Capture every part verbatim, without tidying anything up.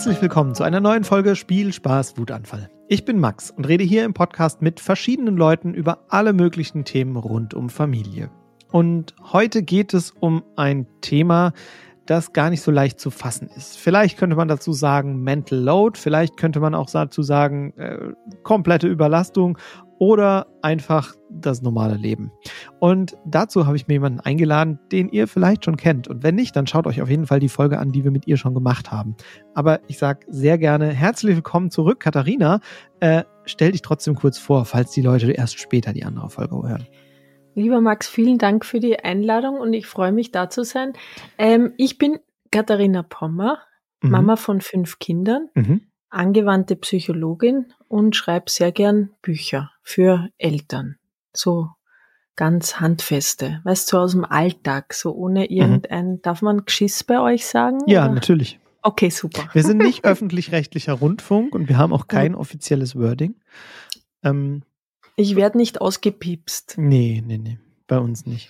Herzlich willkommen zu einer neuen Folge Spiel, Spaß, Wutanfall. Ich bin Max und rede hier im Podcast mit verschiedenen Leuten über alle möglichen Themen rund um Familie. Und heute geht es um ein Thema, das gar nicht so leicht zu fassen ist. Vielleicht könnte man dazu sagen Mental Load, vielleicht könnte man auch dazu sagen äh, komplette Überlastung oder einfach das normale Leben. Und dazu habe ich mir jemanden eingeladen, den ihr vielleicht schon kennt. Und wenn nicht, dann schaut euch auf jeden Fall die Folge an, die wir mit ihr schon gemacht haben. Aber ich sage sehr gerne herzlich willkommen zurück, Katharina. Äh, stell dich trotzdem kurz vor, falls die Leute erst später die andere Folge hören. Lieber Max, vielen Dank für die Einladung und ich freue mich, da zu sein. Ähm, ich bin Katharina Pommer, mhm. Mama von fünf Kindern, mhm. angewandte Psychologin und schreibe sehr gern Bücher für Eltern. So ganz handfeste, weißt du, so aus dem Alltag, so ohne irgendein, mhm. darf man Geschiss bei euch sagen? Ja, oder? Natürlich. Okay, super. Wir sind nicht öffentlich-rechtlicher Rundfunk und wir haben auch kein offizielles Wording. Ähm, Ich werde nicht ausgepiepst. Nee, nee, nee, bei uns nicht.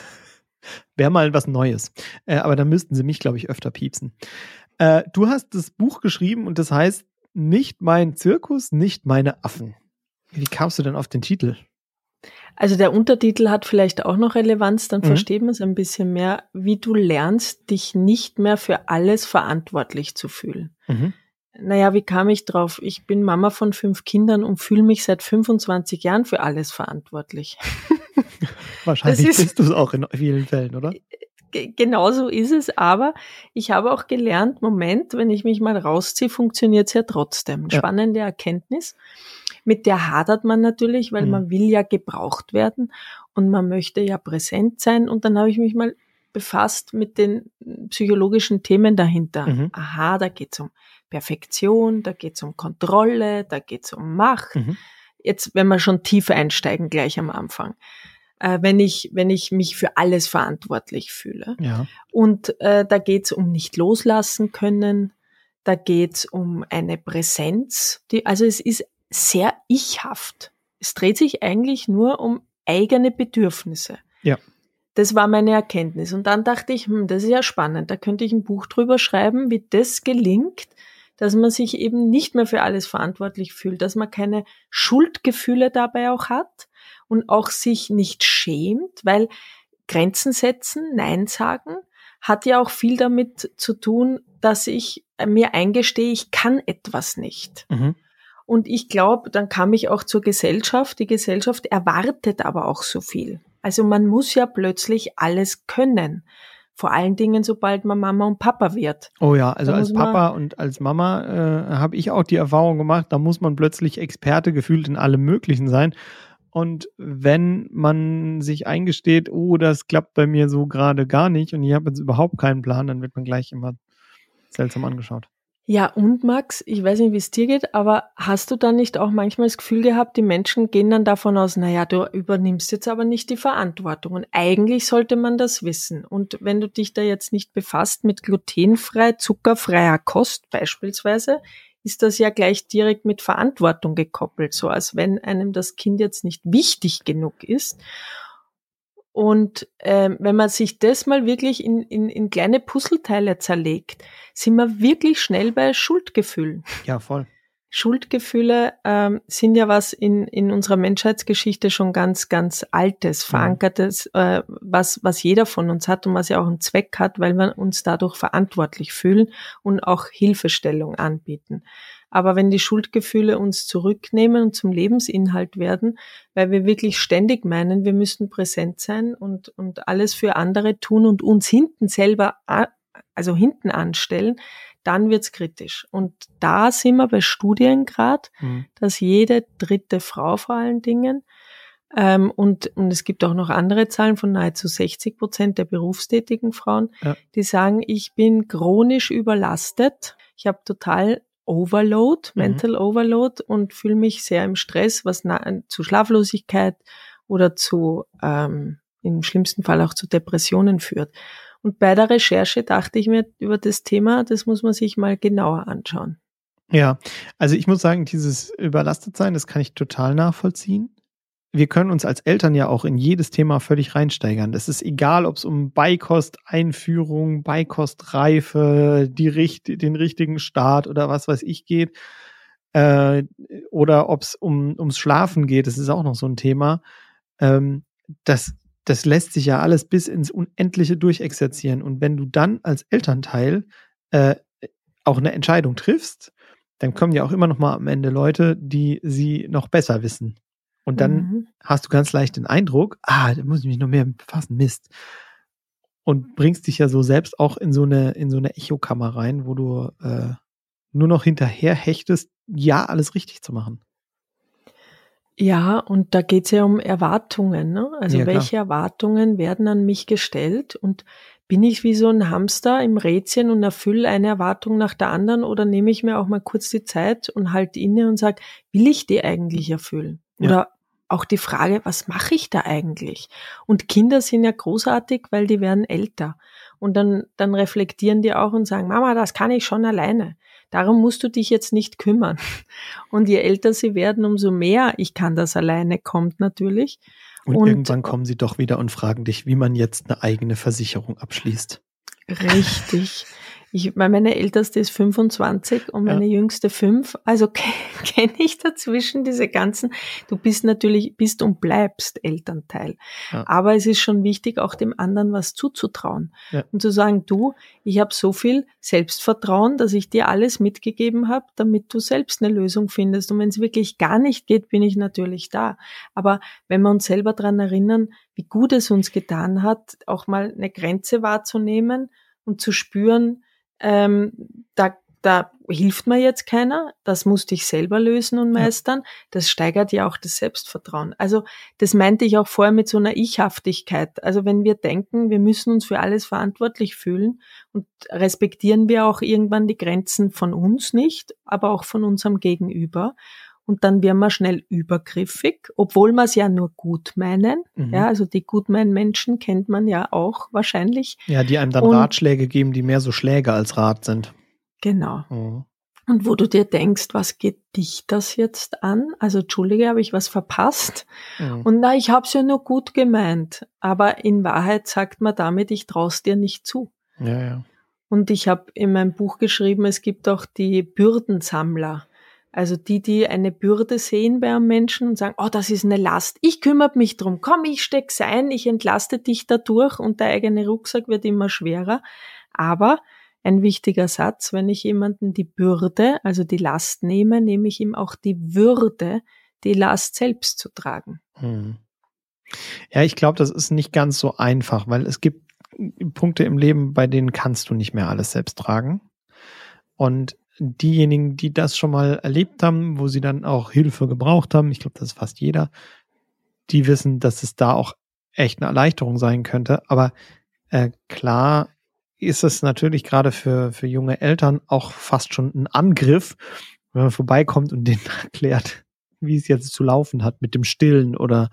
Wäre mal was Neues. Äh, aber dann müssten sie mich, glaube ich, öfter piepsen. Äh, du hast das Buch geschrieben und das heißt Nicht mein Zirkus, nicht meine Affen. Wie kamst du denn auf den Titel? Also der Untertitel hat vielleicht auch noch Relevanz, dann mhm. versteht man es ein bisschen mehr, wie du lernst, dich nicht mehr für alles verantwortlich zu fühlen. Mhm. Naja, wie kam ich drauf? Ich bin Mama von fünf Kindern und fühle mich seit fünfundzwanzig Jahren für alles verantwortlich. Wahrscheinlich ist, bist du es auch in vielen Fällen, oder? G- genauso ist es, aber ich habe auch gelernt, Moment, wenn ich mich mal rausziehe, funktioniert es ja trotzdem. Ja. Spannende Erkenntnis. Mit der hadert man natürlich, weil mhm. man will ja gebraucht werden und man möchte ja präsent sein. Und dann habe ich mich mal befasst mit den psychologischen Themen dahinter. Mhm. Aha, da geht es um Perfektion, da geht es um Kontrolle, da geht es um Macht. Mhm. Jetzt, wenn wir schon tiefer einsteigen, gleich am Anfang. Äh, wenn ich, wenn ich mich für alles verantwortlich fühle. Ja. Und äh, da geht es um nicht loslassen können, da geht es um eine Präsenz, die, also es ist sehr ichhaft. Es dreht sich eigentlich nur um eigene Bedürfnisse. Ja. Das war meine Erkenntnis. Und dann dachte ich, hm, das ist ja spannend, da könnte ich ein Buch drüber schreiben, wie das gelingt, dass man sich eben nicht mehr für alles verantwortlich fühlt, dass man keine Schuldgefühle dabei auch hat und auch sich nicht schämt, weil Grenzen setzen, Nein sagen, hat ja auch viel damit zu tun, dass ich mir eingestehe, ich kann etwas nicht. Mhm. Und ich glaube, dann kam ich auch zur Gesellschaft. Die Gesellschaft erwartet aber auch so viel. Also man muss ja plötzlich alles können. Vor allen Dingen, sobald man Mama und Papa wird. Oh ja, also als Papa und als Mama äh, habe ich auch die Erfahrung gemacht, da muss man plötzlich Experte gefühlt in allem Möglichen sein. Und wenn man sich eingesteht, oh, das klappt bei mir so gerade gar nicht und ich habe jetzt überhaupt keinen Plan, dann wird man gleich immer seltsam angeschaut. Ja, und Max, ich weiß nicht, wie es dir geht, aber hast du dann nicht auch manchmal das Gefühl gehabt, die Menschen gehen dann davon aus, naja, du übernimmst jetzt aber nicht die Verantwortung und eigentlich sollte man das wissen. Und wenn du dich da jetzt nicht befasst mit glutenfrei, zuckerfreier Kost beispielsweise, ist das ja gleich direkt mit Verantwortung gekoppelt, so als wenn einem das Kind jetzt nicht wichtig genug ist. Und ähm, wenn man sich das mal wirklich in, in, in kleine Puzzleteile zerlegt, sind wir wirklich schnell bei Schuldgefühlen. Ja, voll. Schuldgefühle ähm, sind ja was in, in unserer Menschheitsgeschichte schon ganz, ganz Altes, Verankertes, äh, was, was jeder von uns hat und was ja auch einen Zweck hat, weil wir uns dadurch verantwortlich fühlen und auch Hilfestellung anbieten. Aber wenn die Schuldgefühle uns zurücknehmen und zum Lebensinhalt werden, weil wir wirklich ständig meinen, wir müssten präsent sein und, und alles für andere tun und uns hinten selber, also hinten anstellen, dann wird's kritisch. Und da sind wir bei Studien gerade, mhm. dass jede dritte Frau vor allen Dingen, ähm, und, und es gibt auch noch andere Zahlen von nahezu sechzig Prozent der berufstätigen Frauen, ja. die sagen, ich bin chronisch überlastet, ich habe total Overload, mhm. Mental Overload und fühle mich sehr im Stress, was na- zu Schlaflosigkeit oder zu, ähm, im schlimmsten Fall auch zu Depressionen führt. Und bei der Recherche dachte ich mir über das Thema, das muss man sich mal genauer anschauen. Ja, also ich muss sagen, dieses Überlastetsein, das kann ich total nachvollziehen. wir können uns als Eltern ja auch in jedes Thema völlig reinsteigern. Es ist egal, ob es um Beikosteinführung, Beikostreife, die richt- den richtigen Start oder was weiß ich geht. Äh, oder ob es um, ums Schlafen geht. Das ist auch noch so ein Thema. Ähm, das, das lässt sich ja alles bis ins Unendliche durchexerzieren. Und wenn du dann als Elternteil äh, auch eine Entscheidung triffst, dann kommen ja auch immer noch mal am Ende Leute, die sie noch besser wissen. Und dann mhm. hast du ganz leicht den Eindruck, ah, da muss ich mich noch mehr befassen, Mist. Und bringst dich ja so selbst auch in so eine, in so eine Echokammer rein, wo du äh, nur noch hinterher hechtest, ja, alles richtig zu machen. Ja, und da geht's ja um Erwartungen, ne? Also ja, welche Erwartungen werden an mich gestellt und bin ich wie so ein Hamster im Rädchen und erfülle eine Erwartung nach der anderen oder nehme ich mir auch mal kurz die Zeit und halte inne und sage, will ich die eigentlich erfüllen? Ja. Oder auch die Frage, was mache ich da eigentlich? Und Kinder sind ja großartig, weil die werden älter. Und dann, dann reflektieren die auch und sagen, Mama, das kann ich schon alleine. Darum musst du dich jetzt nicht kümmern. Und je älter sie werden, umso mehr ich kann das alleine kommt natürlich. Und, und irgendwann kommen sie doch wieder und fragen dich, wie man jetzt eine eigene Versicherung abschließt. Richtig. Ich, meine älteste ist fünfundzwanzig und meine ja. jüngste fünf. Also kenne ich dazwischen diese ganzen, du bist natürlich, bist und bleibst Elternteil. Ja. Aber es ist schon wichtig, auch dem anderen was zuzutrauen. Ja. Und zu sagen, du, ich habe so viel Selbstvertrauen, dass ich dir alles mitgegeben habe, damit du selbst eine Lösung findest. Und wenn es wirklich gar nicht geht, bin ich natürlich da. Aber wenn wir uns selber daran erinnern, wie gut es uns getan hat, auch mal eine Grenze wahrzunehmen und zu spüren, ähm, da, da hilft mir jetzt keiner, das musste ich selber lösen und meistern, ja. Das steigert ja auch das Selbstvertrauen. Also das meinte ich auch vorher mit so einer Ich-Haftigkeit. Also wenn wir denken, wir müssen uns für alles verantwortlich fühlen und respektieren wir auch irgendwann die Grenzen von uns nicht, aber auch von unserem Gegenüber. Und dann werden wir schnell übergriffig, obwohl wir es ja nur gut meinen. Mhm. Ja, also die gutmeinen Menschen kennt man ja auch wahrscheinlich. Ja, die einem dann und, Ratschläge geben, die mehr so Schläge als Rat sind. Genau. Mhm. Und wo du dir denkst, was geht dich das jetzt an? Also Entschuldige, habe ich was verpasst? Mhm. Und na, ich habe es ja nur gut gemeint. Aber in Wahrheit sagt man damit, ich traue dir nicht zu. Ja, ja. Und ich habe in meinem Buch geschrieben, es gibt auch die Bürdensammler. Also die, die eine Bürde sehen bei einem Menschen und sagen, oh, das ist eine Last, ich kümmere mich drum, komm, ich steck's ein, ich entlaste dich dadurch und der eigene Rucksack wird immer schwerer. Aber ein wichtiger Satz, wenn ich jemanden die Bürde, also die Last nehme, nehme ich ihm auch die Würde, die Last selbst zu tragen. Hm. Ja, ich glaube, das ist nicht ganz so einfach, weil es gibt Punkte im Leben, bei denen kannst du nicht mehr alles selbst tragen. Und diejenigen, die das schon mal erlebt haben, wo sie dann auch Hilfe gebraucht haben, ich glaube, das ist fast jeder, die wissen, dass es da auch echt eine Erleichterung sein könnte. Aber äh, klar ist es natürlich gerade für, für junge Eltern auch fast schon ein Angriff, wenn man vorbeikommt und denen erklärt, wie es jetzt zu laufen hat mit dem Stillen oder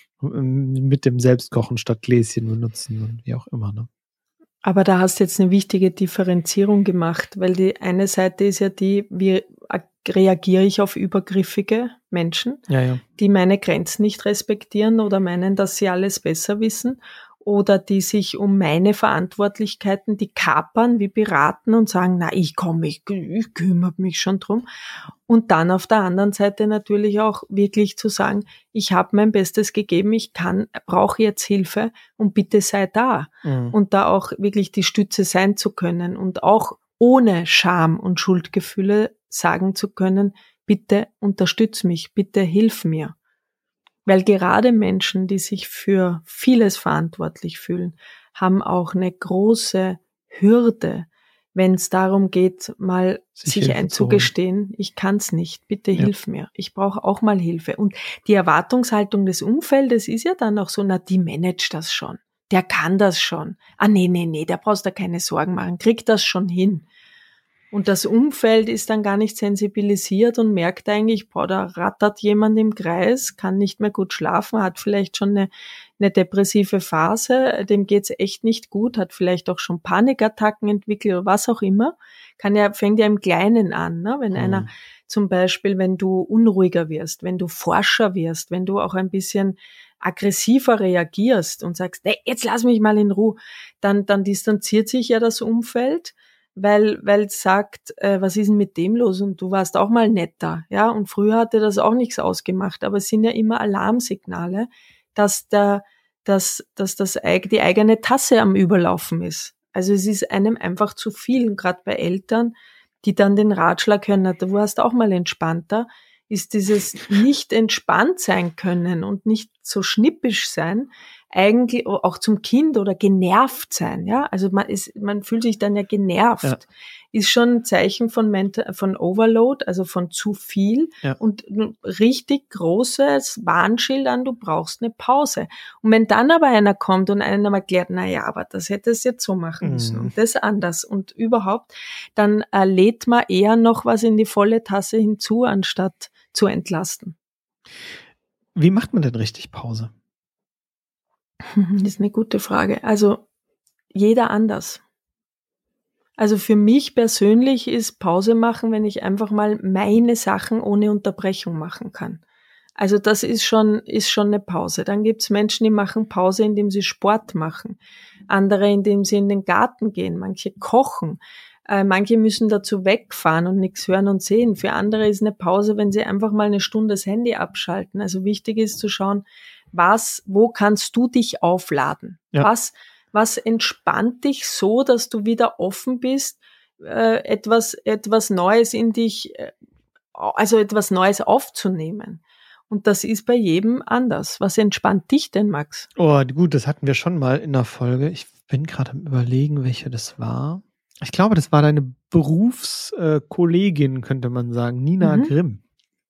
mit dem Selbstkochen statt Gläschen benutzen und wie auch immer, ne? Aber da hast du jetzt eine wichtige Differenzierung gemacht, weil die eine Seite ist ja die, wie reagiere ich auf übergriffige Menschen, ja, ja. die meine Grenzen nicht respektieren oder meinen, dass sie alles besser wissen oder die sich um meine Verantwortlichkeiten, die kapern, wie beraten und sagen, na, ich komme, ich, ich kümmere mich schon drum. Und dann auf der anderen Seite natürlich auch wirklich zu sagen, ich habe mein Bestes gegeben, ich kann, brauche jetzt Hilfe und bitte sei da. Mhm. Und da auch wirklich die Stütze sein zu können und auch ohne Scham und Schuldgefühle sagen zu können, bitte unterstütz mich, bitte hilf mir. Weil gerade Menschen, die sich für vieles verantwortlich fühlen, haben auch eine große Hürde, wenn es darum geht, mal sich, sich einzugestehen, ich kann's nicht, bitte ja. hilf mir, ich brauche auch mal Hilfe. Und die Erwartungshaltung des Umfeldes ist ja dann auch so, na, die managt das schon, der kann das schon. Ah, nee, nee, nee, der brauchst da keine Sorgen machen, kriegt das schon hin. Und das Umfeld ist dann gar nicht sensibilisiert und merkt eigentlich, boah, da rattert jemand im Kreis, kann nicht mehr gut schlafen, hat vielleicht schon eine, eine depressive Phase, dem geht's echt nicht gut, hat vielleicht auch schon Panikattacken entwickelt oder was auch immer. Kann ja, fängt ja im Kleinen an, ne? Wenn mhm. einer zum Beispiel, wenn du unruhiger wirst, wenn du forscher wirst, wenn du auch ein bisschen aggressiver reagierst und sagst, nee, jetzt lass mich mal in Ruhe, dann, dann distanziert sich ja das Umfeld, weil, weil es sagt, äh, was ist denn mit dem los? Und du warst auch mal netter, ja, und früher hat dir das auch nichts ausgemacht, aber es sind ja immer Alarmsignale, dass der, dass, dass das, die eigene Tasse am Überlaufen ist. Also es ist einem einfach zu viel, gerade bei Eltern, die dann den Ratschlag hören, na, du warst auch mal entspannter, ist dieses nicht entspannt sein können und nicht so schnippisch sein, eigentlich auch zum Kind oder genervt sein, ja, also man ist, man fühlt sich dann ja genervt, ja. Ist schon ein Zeichen von Mental, von Overload, also von zu viel, ja. Und ein richtig großes Warnschild an, du brauchst eine Pause. Und wenn dann aber einer kommt und einem erklärt, na ja, aber das hätte es jetzt so machen müssen mhm. und das anders und überhaupt, dann äh, lädt man eher noch was in die volle Tasse hinzu, anstatt zu entlasten. Wie macht man denn richtig Pause? Das ist eine gute Frage. Also jeder anders. Also für mich persönlich ist Pause machen, wenn ich einfach mal meine Sachen ohne Unterbrechung machen kann. Also das ist schon, ist schon eine Pause. Dann gibt's Menschen, die machen Pause, indem sie Sport machen. Andere, indem sie in den Garten gehen. Manche kochen. Äh, manche müssen dazu wegfahren und nichts hören und sehen. Für andere ist eine Pause, wenn sie einfach mal eine Stunde das Handy abschalten. Also wichtig ist zu schauen, was, wo kannst du dich aufladen? Ja. Was, was entspannt dich so, dass du wieder offen bist, äh, etwas, etwas Neues in dich, äh, also etwas Neues aufzunehmen? Und das ist bei jedem anders. Was entspannt dich denn, Max? Oh, gut, das hatten wir schon mal in der Folge. Ich bin gerade am Überlegen, welche das war. Ich glaube, das war deine Berufskollegin, äh, könnte man sagen, Nina mhm. Grimm.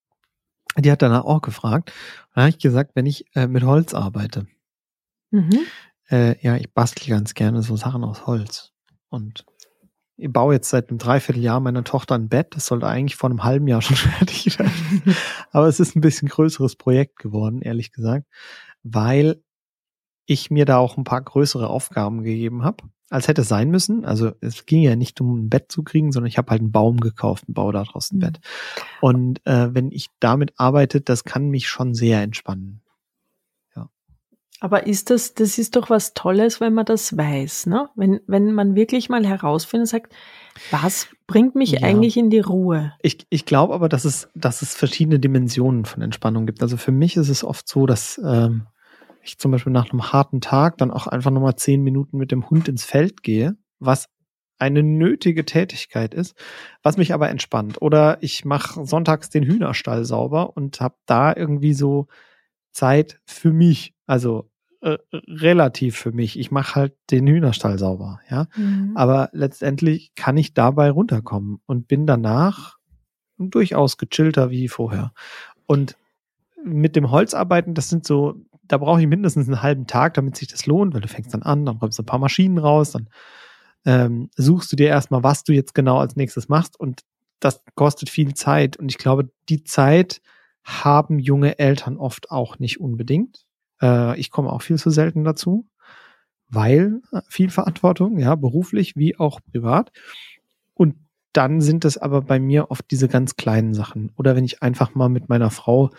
Die hat danach auch gefragt. Da habe ich gesagt, wenn ich äh, mit Holz arbeite, mhm. äh, ja, ich bastel ganz gerne so Sachen aus Holz. Und ich baue jetzt seit einem Dreivierteljahr meiner Tochter ein Bett. Das sollte eigentlich vor einem halben Jahr schon fertig werden. Aber es ist ein bisschen größeres Projekt geworden, ehrlich gesagt, weil ich mir da auch ein paar größere Aufgaben gegeben habe, als hätte es sein müssen. Also es ging ja nicht um ein Bett zu kriegen, sondern ich habe halt einen Baum gekauft und baue daraus ein mhm. Bett. Und äh, wenn ich damit arbeite, das kann mich schon sehr entspannen. Ja. Aber ist das, das ist doch was Tolles, wenn man das weiß, ne? Wenn, wenn man wirklich mal herausfindet und sagt, was bringt mich ja. eigentlich in die Ruhe? Ich, ich glaube aber, dass es, dass es verschiedene Dimensionen von Entspannung gibt. Also für mich ist es oft so, dass ähm, ich zum Beispiel nach einem harten Tag dann auch einfach nochmal zehn Minuten mit dem Hund ins Feld gehe, was eine nötige Tätigkeit ist, was mich aber entspannt. Oder ich mache sonntags den Hühnerstall sauber und habe da irgendwie so Zeit für mich, also äh, relativ für mich. Ich mache halt den Hühnerstall sauber, ja. Mhm. Aber letztendlich kann ich dabei runterkommen und bin danach durchaus gechillter wie vorher. Und mit dem Holzarbeiten, das sind so, da brauche ich mindestens einen halben Tag, damit sich das lohnt, weil du fängst dann an, dann räumst du ein paar Maschinen raus, dann ähm, suchst du dir erstmal, was du jetzt genau als nächstes machst und das kostet viel Zeit und ich glaube, die Zeit haben junge Eltern oft auch nicht unbedingt. Äh, ich komme auch viel zu selten dazu, weil viel Verantwortung, ja, beruflich wie auch privat. Und dann sind es aber bei mir oft diese ganz kleinen Sachen. Oder wenn ich einfach mal mit meiner Frau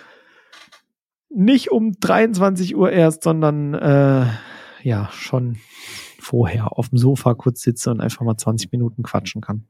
nicht um dreiundzwanzig Uhr erst, sondern äh, ja, schon vorher auf dem Sofa kurz sitze und einfach mal zwanzig Minuten quatschen kann.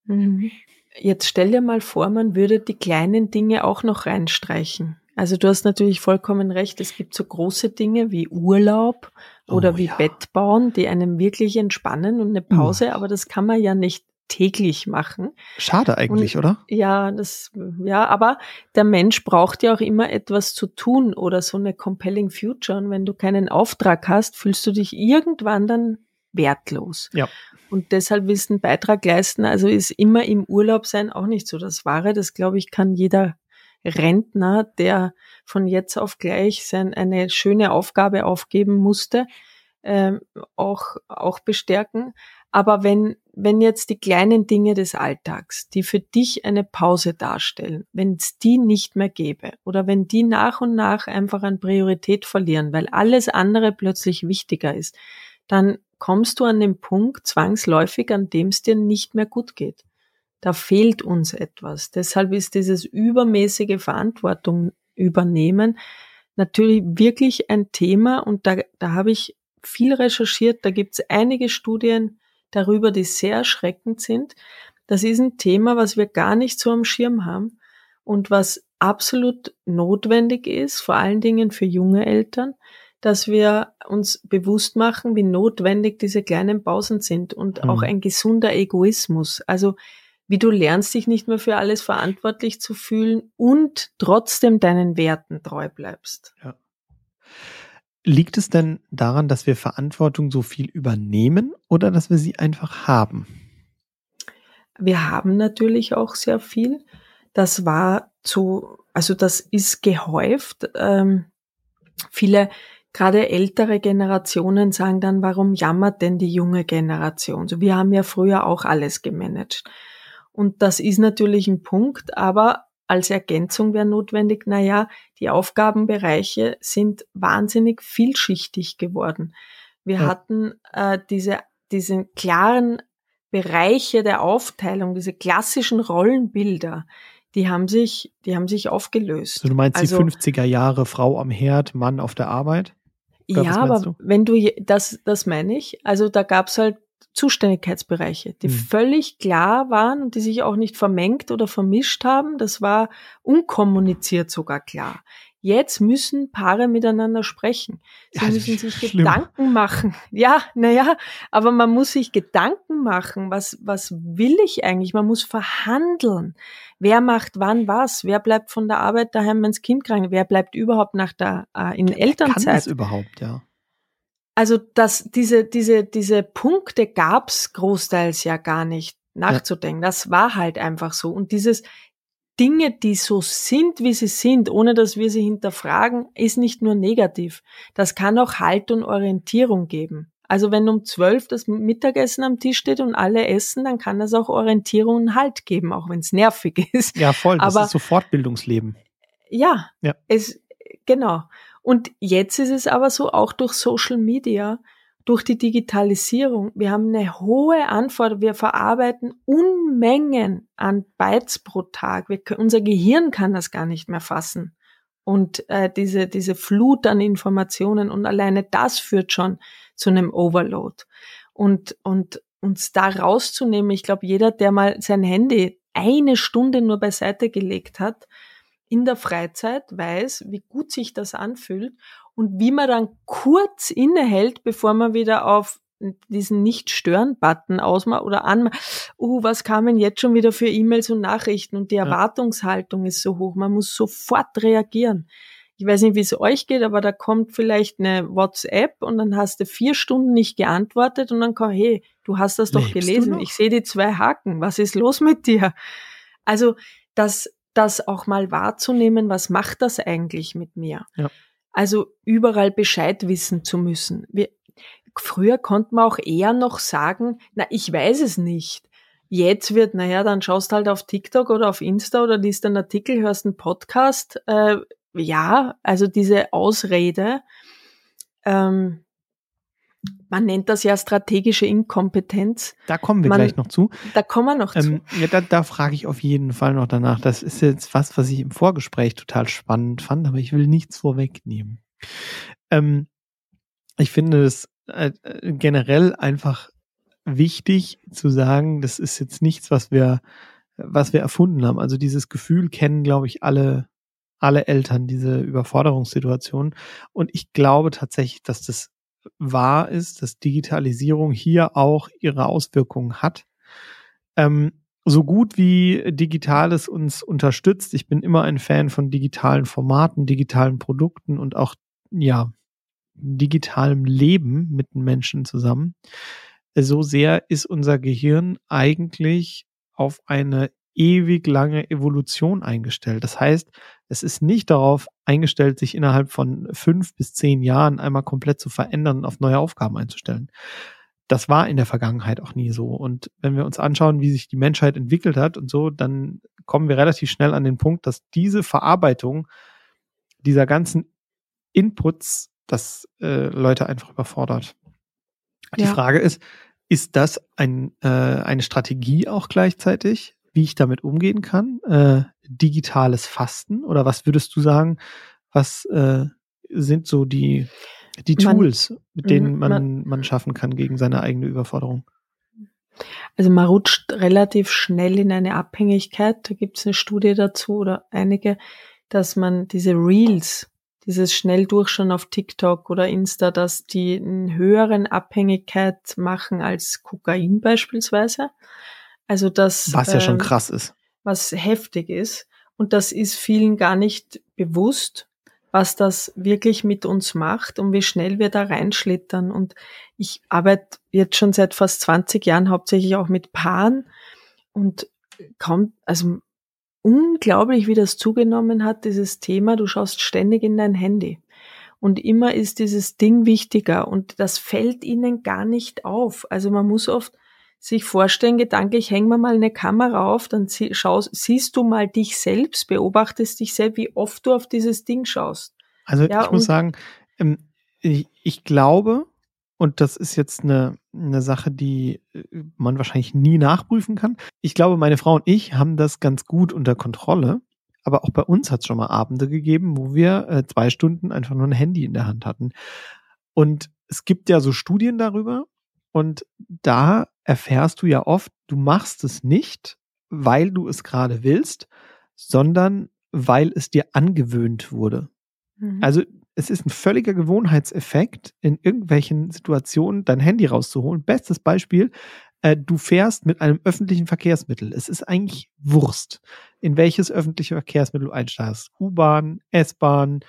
Jetzt stell dir mal vor, man würde die kleinen Dinge auch noch reinstreichen. Also du hast natürlich vollkommen recht, es gibt so große Dinge wie Urlaub oder oh, wie ja. Bett bauen, die einem wirklich entspannen und eine Pause, uh. aber das kann man ja nicht täglich machen. Schade eigentlich, und, oder? Ja, das, ja, aber der Mensch braucht ja auch immer etwas zu tun oder so eine compelling future. Und wenn du keinen Auftrag hast, fühlst du dich irgendwann dann wertlos. Ja. Und deshalb willst du einen Beitrag leisten. Also ist immer im Urlaub sein auch nicht so das Wahre. Das, glaube ich, kann jeder Rentner, der von jetzt auf gleich sein, eine schöne Aufgabe aufgeben musste, ähm, auch, auch bestärken. Aber wenn, wenn jetzt die kleinen Dinge des Alltags, die für dich eine Pause darstellen, wenn es die nicht mehr gäbe oder wenn die nach und nach einfach an Priorität verlieren, weil alles andere plötzlich wichtiger ist, dann kommst du an den Punkt zwangsläufig, an dem es dir nicht mehr gut geht. da fehlt uns etwas. Deshalb ist dieses übermäßige Verantwortung übernehmen natürlich wirklich ein Thema und da, da habe ich viel recherchiert. Da gibt es einige Studien darüber, die sehr erschreckend sind. Das ist ein Thema, was wir gar nicht so am Schirm haben und was absolut notwendig ist, vor allen Dingen für junge Eltern, dass wir uns bewusst machen, wie notwendig diese kleinen Pausen sind und mhm. auch ein gesunder Egoismus. Also wie du lernst, dich nicht mehr für alles verantwortlich zu fühlen und trotzdem deinen Werten treu bleibst. Ja. Liegt es denn daran, dass wir Verantwortung so viel übernehmen oder dass wir sie einfach haben? Wir haben natürlich auch sehr viel. Das war zu, also das ist gehäuft. Ähm, viele, gerade ältere Generationen sagen dann, warum jammert denn die junge Generation? So, wir haben ja früher auch alles gemanagt. Und das ist natürlich ein Punkt, aber als Ergänzung wäre notwendig, naja, die Aufgabenbereiche sind wahnsinnig vielschichtig geworden. Wir ja. hatten äh, diese, diesen klaren Bereiche der Aufteilung, diese klassischen Rollenbilder, die haben sich, die haben sich aufgelöst. Also du meinst also, die fünfziger Jahre, Frau am Herd, Mann auf der Arbeit? Oder ja, aber du? wenn du, das, das meine ich, also da gab's halt Zuständigkeitsbereiche, die hm. völlig klar waren und die sich auch nicht vermengt oder vermischt haben. Das war unkommuniziert sogar klar. Jetzt müssen Paare miteinander sprechen. Sie ja, müssen sich schlimm. Gedanken machen. Ja, naja, aber man muss sich Gedanken machen. Was, was will ich eigentlich? Man muss verhandeln. Wer macht wann was? Wer bleibt von der Arbeit daheim, wenn das Kind krank ist? Wer bleibt überhaupt nach der, äh, in ja, Elternzeit? Kann das überhaupt, ja? Also, dass diese, diese, diese Punkte gab's großteils ja gar nicht nachzudenken. Ja. Das war halt einfach so. Und dieses Dinge, die so sind, wie sie sind, ohne dass wir sie hinterfragen, ist nicht nur negativ. Das kann auch Halt und Orientierung geben. Also wenn um zwölf das Mittagessen am Tisch steht und alle essen, dann kann das auch Orientierung und Halt geben, auch wenn es nervig ist. Ja, voll. Das Aber, ist so Fortbildungsleben. Ja, ja. Es, genau. Und jetzt ist es aber so, auch durch Social Media, durch die Digitalisierung, wir haben eine hohe Anforderung, wir verarbeiten Unmengen an Bytes pro Tag. Wir, unser Gehirn kann das gar nicht mehr fassen. Und äh, diese, diese Flut an Informationen und alleine das führt schon zu einem Overload. Und, und uns da rauszunehmen, ich glaube, jeder, der mal sein Handy eine Stunde nur beiseite gelegt hat, in der Freizeit weiß, wie gut sich das anfühlt und wie man dann kurz innehält, bevor man wieder auf diesen Nicht-Stören-Button ausmacht oder anmacht. Uh, was kamen jetzt schon wieder für E-Mails und Nachrichten und die Erwartungshaltung ist so hoch. Man muss sofort reagieren. Ich weiß nicht, wie es euch geht, aber da kommt vielleicht eine WhatsApp und dann hast du vier Stunden nicht geantwortet und dann kommt, hey, du hast das doch Lebst gelesen. Ich sehe die zwei Haken. Was ist los mit dir? Also, das das auch mal wahrzunehmen, was macht das eigentlich mit mir? Ja. Also überall Bescheid wissen zu müssen. Wir, früher konnte man auch eher noch sagen, na, ich weiß es nicht. Jetzt wird, naja, dann schaust halt auf TikTok oder auf Insta oder liest einen Artikel, hörst einen Podcast. Äh, ja, also diese Ausrede, ähm, man nennt das ja strategische Inkompetenz. Da kommen wir man, gleich noch zu. Da kommen wir noch ähm, zu. Ja, da, da frage ich auf jeden Fall noch danach. Das ist jetzt was, was ich im Vorgespräch total spannend fand, aber ich will nichts vorwegnehmen. Ähm, ich finde es äh, generell einfach wichtig zu sagen, das ist jetzt nichts, was wir, was wir erfunden haben. Also dieses Gefühl kennen, glaube ich, alle, alle Eltern, diese Überforderungssituation. Und ich glaube tatsächlich, dass das wahr ist, dass Digitalisierung hier auch ihre Auswirkungen hat. Ähm, so gut wie Digitales uns unterstützt, ich bin immer ein Fan von digitalen Formaten, digitalen Produkten und auch, ja, digitalem Leben mit den Menschen zusammen. So sehr ist unser Gehirn eigentlich auf eine ewig lange Evolution eingestellt. Das heißt, es ist nicht darauf eingestellt, sich innerhalb von fünf bis zehn Jahren einmal komplett zu verändern und auf neue Aufgaben einzustellen. Das war in der Vergangenheit auch nie so. Und wenn wir uns anschauen, wie sich die Menschheit entwickelt hat und so, dann kommen wir relativ schnell an den Punkt, dass diese Verarbeitung dieser ganzen Inputs, das äh, Leute einfach überfordert. Die ja. Frage ist, ist das ein, äh, eine Strategie auch gleichzeitig? wie ich damit umgehen kann. Äh, digitales Fasten oder was würdest du sagen, was äh, sind so die, die Tools, man, mit denen man, man, man schaffen kann gegen seine eigene Überforderung? Also man rutscht relativ schnell in eine Abhängigkeit. Da gibt es eine Studie dazu oder einige, dass man diese Reels, dieses Schnelldurchschauen auf TikTok oder Insta, dass die eine höheren Abhängigkeit machen als Kokain beispielsweise. Also das, was ja schon krass ist. Was heftig ist. Und das ist vielen gar nicht bewusst, was das wirklich mit uns macht und wie schnell wir da reinschlittern. Und ich arbeite jetzt schon seit fast zwanzig Jahren hauptsächlich auch mit Paaren und kaum, also unglaublich, wie das zugenommen hat, dieses Thema, du schaust ständig in dein Handy. Und immer ist dieses Ding wichtiger und das fällt ihnen gar nicht auf. Also man muss oft sich vorstellen, gedanklich, hängen wir mal eine Kamera auf, dann sie, schaust, siehst du mal dich selbst, beobachtest dich selbst, wie oft du auf dieses Ding schaust. Also ja, ich muss sagen, ähm, ich, ich glaube, und das ist jetzt eine, eine Sache, die man wahrscheinlich nie nachprüfen kann. Ich glaube, meine Frau und ich haben das ganz gut unter Kontrolle. Aber auch bei uns hat es schon mal Abende gegeben, wo wir äh, zwei Stunden einfach nur ein Handy in der Hand hatten. Und es gibt ja so Studien darüber. Und da erfährst du ja oft, du machst es nicht, weil du es gerade willst, sondern weil es dir angewöhnt wurde. Mhm. Also es ist ein völliger Gewohnheitseffekt, in irgendwelchen Situationen dein Handy rauszuholen. Bestes Beispiel, äh, du fährst mit einem öffentlichen Verkehrsmittel. Es ist eigentlich Wurst, in welches öffentliche Verkehrsmittel du einsteigst. U-Bahn, S-Bahn,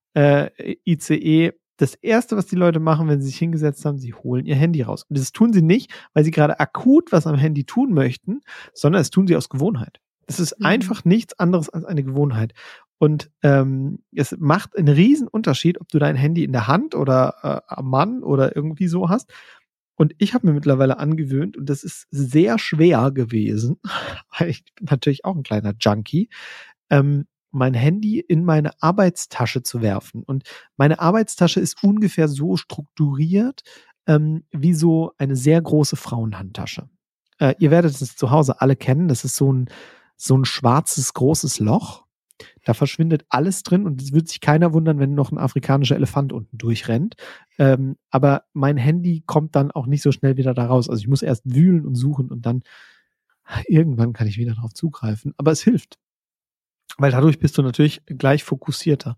äh, I C E. Das Erste, was die Leute machen, wenn sie sich hingesetzt haben, sie holen ihr Handy raus. Und das tun sie nicht, weil sie gerade akut was am Handy tun möchten, sondern es tun sie aus Gewohnheit. Es ist mhm. einfach nichts anderes als eine Gewohnheit. Und ähm, es macht einen riesen Unterschied, ob du dein Handy in der Hand oder äh, am Mann oder irgendwie so hast. Und ich habe mir mittlerweile angewöhnt, und das ist sehr schwer gewesen, weil ich bin natürlich auch ein kleiner Junkie, ähm, mein Handy in meine Arbeitstasche zu werfen. Und meine Arbeitstasche ist ungefähr so strukturiert ähm, wie so eine sehr große Frauenhandtasche. Äh, ihr werdet es zu Hause alle kennen. Das ist so ein, so ein schwarzes, großes Loch. Da verschwindet alles drin und es wird sich keiner wundern, wenn noch ein afrikanischer Elefant unten durchrennt. Ähm, aber mein Handy kommt dann auch nicht so schnell wieder da raus. Also ich muss erst wühlen und suchen und dann irgendwann kann ich wieder darauf zugreifen. Aber es hilft. Weil dadurch bist du natürlich gleich fokussierter.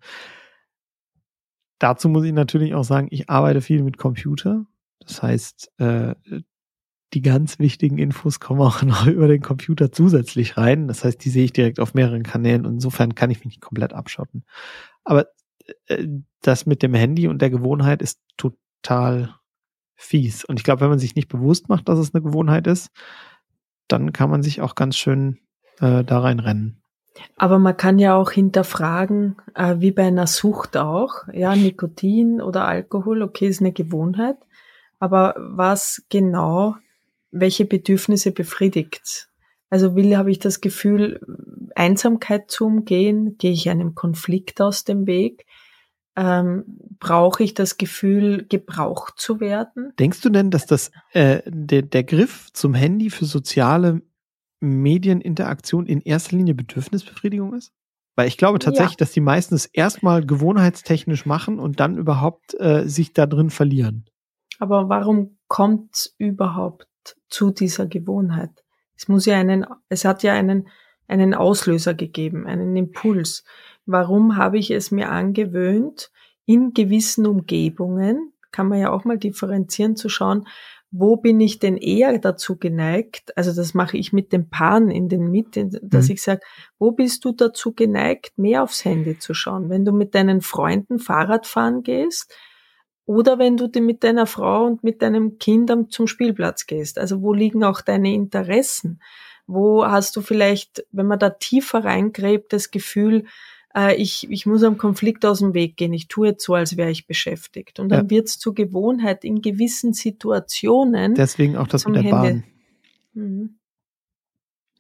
Dazu muss ich natürlich auch sagen, ich arbeite viel mit Computer. Das heißt, äh, die ganz wichtigen Infos kommen auch noch über den Computer zusätzlich rein. Das heißt, die sehe ich direkt auf mehreren Kanälen und insofern kann ich mich nicht komplett abschotten. Aber äh, das mit dem Handy und der Gewohnheit ist total fies. Und ich glaube, wenn man sich nicht bewusst macht, dass es eine Gewohnheit ist, dann kann man sich auch ganz schön äh, da reinrennen. Aber man kann ja auch hinterfragen, äh, wie bei einer Sucht auch, ja, Nikotin oder Alkohol, okay, ist eine Gewohnheit, aber was genau, welche Bedürfnisse befriedigt? Also will, habe ich das Gefühl, Einsamkeit zu umgehen? Gehe ich einem Konflikt aus dem Weg? Ähm, brauche ich das Gefühl, gebraucht zu werden? Denkst du denn, dass das äh, der, der Griff zum Handy für soziale Medieninteraktion in erster Linie Bedürfnisbefriedigung ist? Weil ich glaube tatsächlich, ja. dass die meisten es erstmal gewohnheitstechnisch machen und dann überhaupt äh, sich da drin verlieren. Aber warum kommt es überhaupt zu dieser Gewohnheit? Es muss ja einen, es hat ja einen, einen Auslöser gegeben, einen Impuls. Warum habe ich es mir angewöhnt, in gewissen Umgebungen, kann man ja auch mal differenzieren, zu schauen, wo bin ich denn eher dazu geneigt, also das mache ich mit den Paaren in den Mitte, dass mhm. ich sage, wo bist du dazu geneigt, mehr aufs Handy zu schauen? Wenn du mit deinen Freunden Fahrrad fahren gehst oder wenn du mit deiner Frau und mit deinem Kind zum Spielplatz gehst. Also wo liegen auch deine Interessen? Wo hast du vielleicht, wenn man da tiefer reingräbt, das Gefühl, Ich, ich muss am Konflikt aus dem Weg gehen. Ich tue jetzt so, als wäre ich beschäftigt. Und dann ja. wird es zur Gewohnheit in gewissen Situationen. Deswegen auch das mit der Handy. Bahn. Mhm. Ja.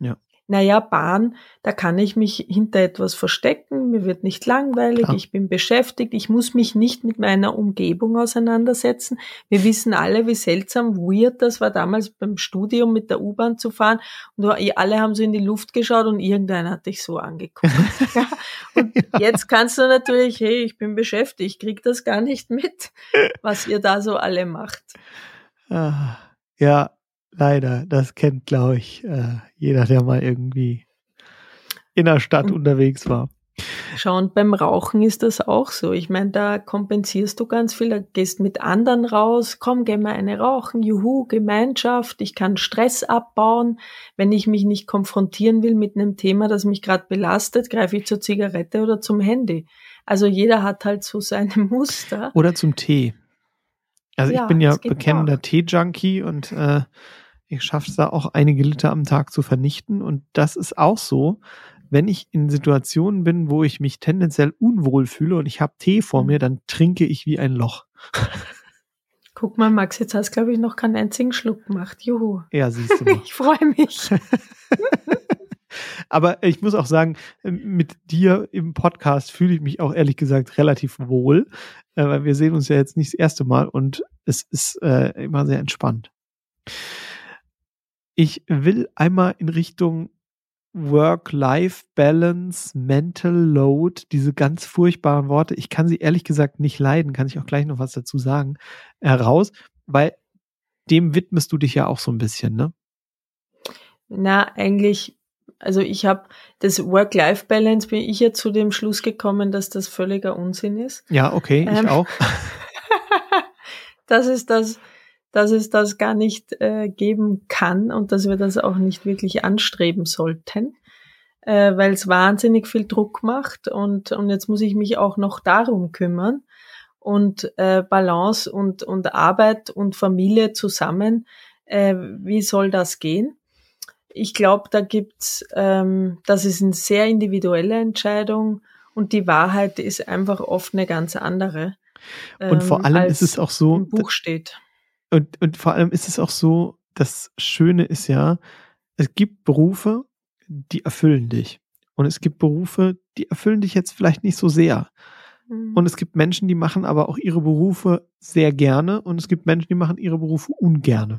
naja, Bahn, da kann ich mich hinter etwas verstecken, mir wird nicht langweilig, Klar. Ich bin beschäftigt, ich muss mich nicht mit meiner Umgebung auseinandersetzen. Wir wissen alle, wie seltsam weird das war, damals beim Studium mit der U-Bahn zu fahren und alle haben so in die Luft geschaut und irgendeiner hat dich so angeguckt. Ja. Und ja. Jetzt kannst du natürlich, hey, ich bin beschäftigt, ich krieg das gar nicht mit, was ihr da so alle macht. Ah, ja. Leider, das kennt, glaube ich, äh, jeder, der mal irgendwie in der Stadt und unterwegs war. Schau, und beim Rauchen ist das auch so. Ich meine, da kompensierst du ganz viel, da gehst mit anderen raus, komm, geh mal eine rauchen, juhu, Gemeinschaft, ich kann Stress abbauen. Wenn ich mich nicht konfrontieren will mit einem Thema, das mich gerade belastet, greife ich zur Zigarette oder zum Handy. Also jeder hat halt so seine Muster. Oder zum Tee. Also ja, ich bin ja bekennender Tee-Junkie und äh, ich schaffe es da auch einige Liter am Tag zu vernichten. Und das ist auch so, wenn ich in Situationen bin, wo ich mich tendenziell unwohl fühle und ich habe Tee vor mir, dann trinke ich wie ein Loch. Guck mal, Max, jetzt hast du, glaube ich, noch keinen einzigen Schluck gemacht. Juhu. Ja, siehst du mal. Ich freue mich. Aber ich muss auch sagen, mit dir im Podcast fühle ich mich auch ehrlich gesagt relativ wohl, weil wir sehen uns ja jetzt nicht das erste Mal und es ist äh, immer sehr entspannt. Ich will einmal in Richtung Work-Life-Balance, Mental Load, diese ganz furchtbaren Worte, ich kann sie ehrlich gesagt nicht leiden, kann ich auch gleich noch was dazu sagen, heraus, weil dem widmest du dich ja auch so ein bisschen, ne? Na, eigentlich, also ich habe das Work-Life-Balance, bin ich ja zu dem Schluss gekommen, dass das völliger Unsinn ist. Ja, okay, ich ähm, auch. Das ist das dass es das gar nicht äh, geben kann und dass wir das auch nicht wirklich anstreben sollten, äh, weil es wahnsinnig viel Druck macht und und jetzt muss ich mich auch noch darum kümmern und äh, Balance und und Arbeit und Familie zusammen, äh, wie soll das gehen? Ich glaube, da gibt's, ähm, das ist eine sehr individuelle Entscheidung und die Wahrheit ist einfach oft eine ganz andere. Ähm, und vor allem ist es auch so, im Buch steht. Und, und vor allem ist es auch so, das Schöne ist ja, es gibt Berufe, die erfüllen dich. Und es gibt Berufe, die erfüllen dich jetzt vielleicht nicht so sehr. Mhm. Und es gibt Menschen, die machen aber auch ihre Berufe sehr gerne. Und es gibt Menschen, die machen ihre Berufe ungerne.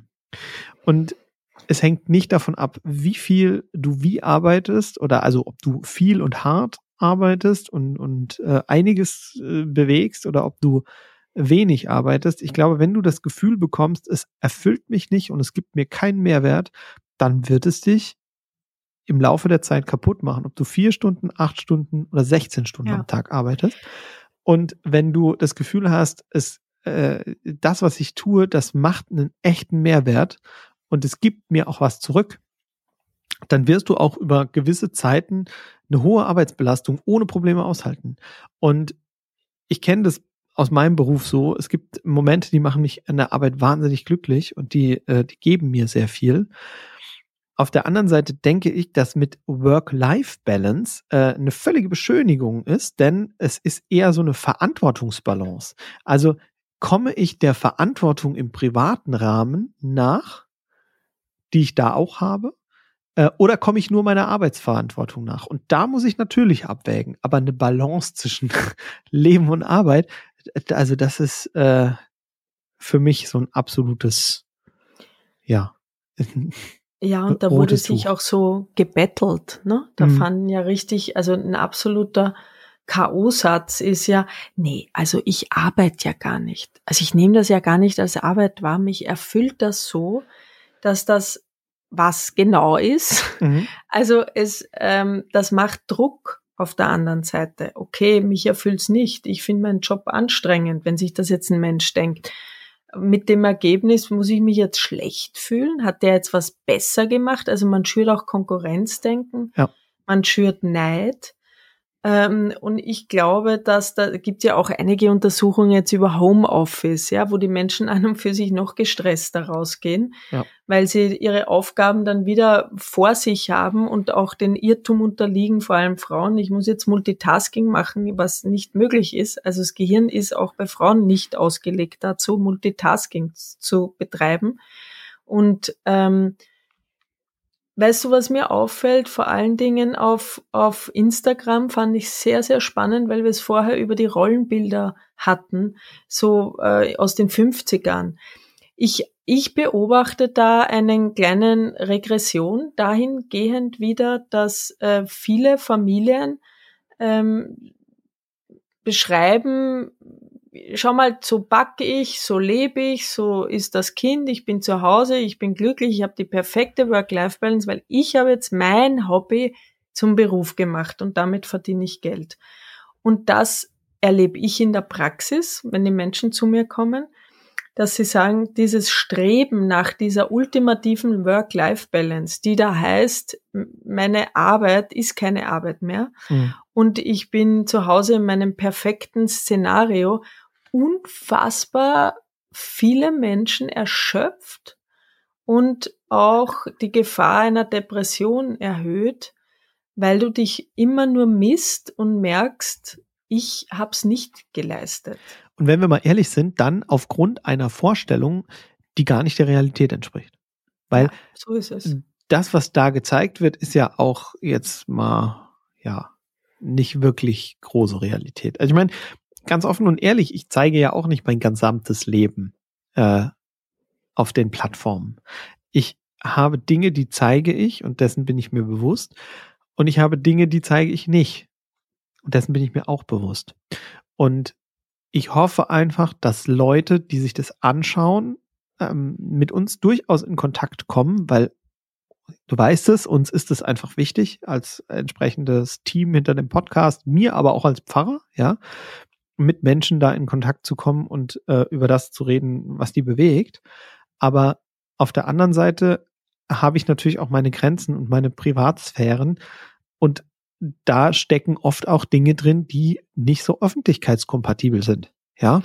Und es hängt nicht davon ab, wie viel du wie arbeitest oder also ob du viel und hart arbeitest und, und äh, einiges äh, bewegst oder ob du wenig arbeitest. Ich glaube, wenn du das Gefühl bekommst, es erfüllt mich nicht und es gibt mir keinen Mehrwert, dann wird es dich im Laufe der Zeit kaputt machen, ob du vier Stunden, acht Stunden oder sechzehn Stunden ja. am Tag arbeitest. Und wenn du das Gefühl hast, es, äh, das, was ich tue, das macht einen echten Mehrwert und es gibt mir auch was zurück, dann wirst du auch über gewisse Zeiten eine hohe Arbeitsbelastung ohne Probleme aushalten. Und ich kenne das aus meinem Beruf so, es gibt Momente, die machen mich in der Arbeit wahnsinnig glücklich und die, äh, die geben mir sehr viel. Auf der anderen Seite denke ich, dass mit Work-Life-Balance äh, eine völlige Beschönigung ist, denn es ist eher so eine Verantwortungsbalance. Also komme ich der Verantwortung im privaten Rahmen nach, die ich da auch habe, äh, oder komme ich nur meiner Arbeitsverantwortung nach? Und da muss ich natürlich abwägen, aber eine Balance zwischen Leben und Arbeit, also das ist äh, für mich so ein absolutes, ja. Ja, und da wurde sich Tuch. auch so gebettelt, ne? Da mhm. fanden ja richtig, also ein absoluter K O-Satz ist ja, nee, also ich arbeite ja gar nicht. Also ich nehme das ja gar nicht als Arbeit wahr. Mich erfüllt das so, dass das was genau ist. Mhm. Also es, ähm, das macht Druck auf der anderen Seite. Okay, mich erfüllt's nicht. Ich finde meinen Job anstrengend, wenn sich das jetzt ein Mensch denkt. Mit dem Ergebnis muss ich mich jetzt schlecht fühlen? Hat der jetzt was besser gemacht? Also man schürt auch Konkurrenzdenken. Ja. Man schürt Neid. Ähm, und ich glaube, dass da gibt ja auch einige Untersuchungen jetzt über Homeoffice, ja, wo die Menschen an und für sich noch gestresster rausgehen, ja. weil sie ihre Aufgaben dann wieder vor sich haben und auch den Irrtum unterliegen, vor allem Frauen. Ich muss jetzt Multitasking machen, was nicht möglich ist. Also das Gehirn ist auch bei Frauen nicht ausgelegt dazu, Multitasking zu betreiben. Und ähm, weißt du, was mir auffällt? Vor allen Dingen auf, auf Instagram fand ich sehr, sehr spannend, weil wir es vorher über die Rollenbilder hatten, so äh, aus den fünfzigern. Ich, ich beobachte da einen kleinen Regression dahingehend wieder, dass äh, viele Familien ähm, beschreiben, schau mal, so backe ich, so lebe ich, so ist das Kind, ich bin zu Hause, ich bin glücklich, ich habe die perfekte Work-Life-Balance, weil ich habe jetzt mein Hobby zum Beruf gemacht und damit verdiene ich Geld. Und das erlebe ich in der Praxis, wenn die Menschen zu mir kommen, dass sie sagen, dieses Streben nach dieser ultimativen Work-Life-Balance, die da heißt, meine Arbeit ist keine Arbeit mehr mhm. und ich bin zu Hause in meinem perfekten Szenario, unfassbar viele Menschen erschöpft und auch die Gefahr einer Depression erhöht, weil du dich immer nur misst und merkst, ich hab's nicht geleistet. Und wenn wir mal ehrlich sind, dann aufgrund einer Vorstellung, die gar nicht der Realität entspricht. Weil ja, so ist es. Das, was da gezeigt wird, ist ja auch jetzt mal, ja, nicht wirklich große Realität. Also ich meine, ganz offen und ehrlich, ich zeige ja auch nicht mein gesamtes Leben äh, auf den Plattformen. Ich habe Dinge, die zeige ich und dessen bin ich mir bewusst. Und ich habe Dinge, die zeige ich nicht. Und dessen bin ich mir auch bewusst. Und ich hoffe einfach, dass Leute, die sich das anschauen, ähm, mit uns durchaus in Kontakt kommen, weil du weißt es, uns ist es einfach wichtig als entsprechendes Team hinter dem Podcast, mir aber auch als Pfarrer, ja, mit Menschen da in Kontakt zu kommen und äh, über das zu reden, was die bewegt. Aber auf der anderen Seite habe ich natürlich auch meine Grenzen und meine Privatsphären und da stecken oft auch Dinge drin, die nicht so öffentlichkeitskompatibel sind, ja.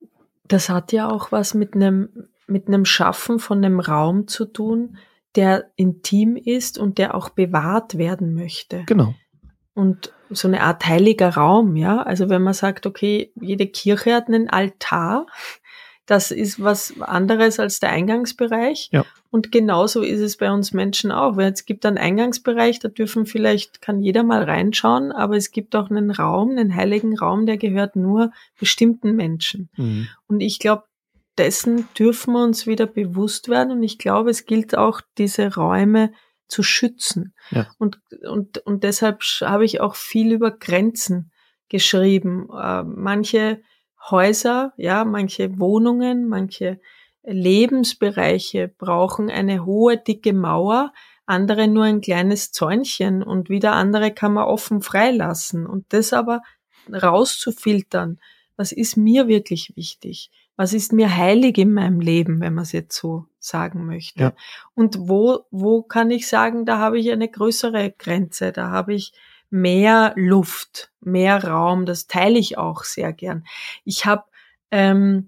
Das hat ja auch was mit einem mit einem Schaffen von einem Raum zu tun, der intim ist und der auch bewahrt werden möchte. Genau. Und so eine Art heiliger Raum, ja. Also wenn man sagt, okay, jede Kirche hat einen Altar, das ist was anderes als der Eingangsbereich. Ja. Und genauso ist es bei uns Menschen auch. Weil es gibt einen Eingangsbereich, da dürfen vielleicht, kann jeder mal reinschauen, aber es gibt auch einen Raum, einen heiligen Raum, der gehört nur bestimmten Menschen. Mhm. Und ich glaube, dessen dürfen wir uns wieder bewusst werden. Und ich glaube, es gilt auch, diese Räume zu schützen. Ja. Und, und, und deshalb habe ich auch viel über Grenzen geschrieben. Äh, manche Häuser, ja, manche Wohnungen, manche Lebensbereiche brauchen eine hohe, dicke Mauer, andere nur ein kleines Zäunchen und wieder andere kann man offen freilassen. Und das aber rauszufiltern, was ist mir wirklich wichtig? Was ist mir heilig in meinem Leben, wenn man es jetzt so sagen möchte? Ja. Und wo, wo kann ich sagen, da habe ich eine größere Grenze, da habe ich mehr Luft, mehr Raum, das teile ich auch sehr gern. Ich habe, ähm,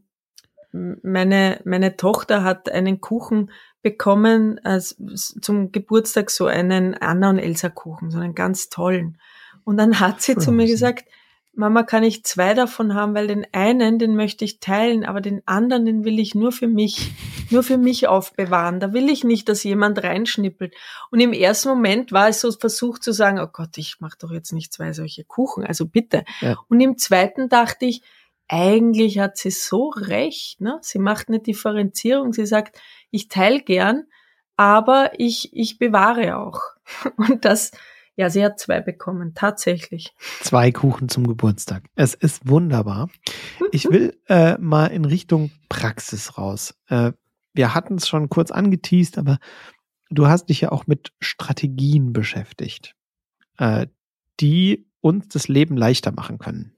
meine, meine Tochter hat einen Kuchen bekommen, als, zum Geburtstag so einen Anna und Elsa Kuchen, so einen ganz tollen. Und dann hat sie zu mir gesagt, Mama, kann ich zwei davon haben, weil den einen, den möchte ich teilen, aber den anderen, den will ich nur für mich, nur für mich aufbewahren. Da will ich nicht, dass jemand reinschnippelt. Und im ersten Moment war es so versucht zu sagen, oh Gott, ich mache doch jetzt nicht zwei solche Kuchen, also bitte. Ja. Und im zweiten dachte ich, eigentlich hat sie so recht, ne? Sie macht eine Differenzierung. Sie sagt, ich teile gern, aber ich, ich bewahre auch. Und das, ja, sie hat zwei bekommen, tatsächlich. Zwei Kuchen zum Geburtstag. Es ist wunderbar. Ich will äh, mal in Richtung Praxis raus. Äh, wir hatten es schon kurz angeteast, aber du hast dich ja auch mit Strategien beschäftigt, äh, die uns das Leben leichter machen können.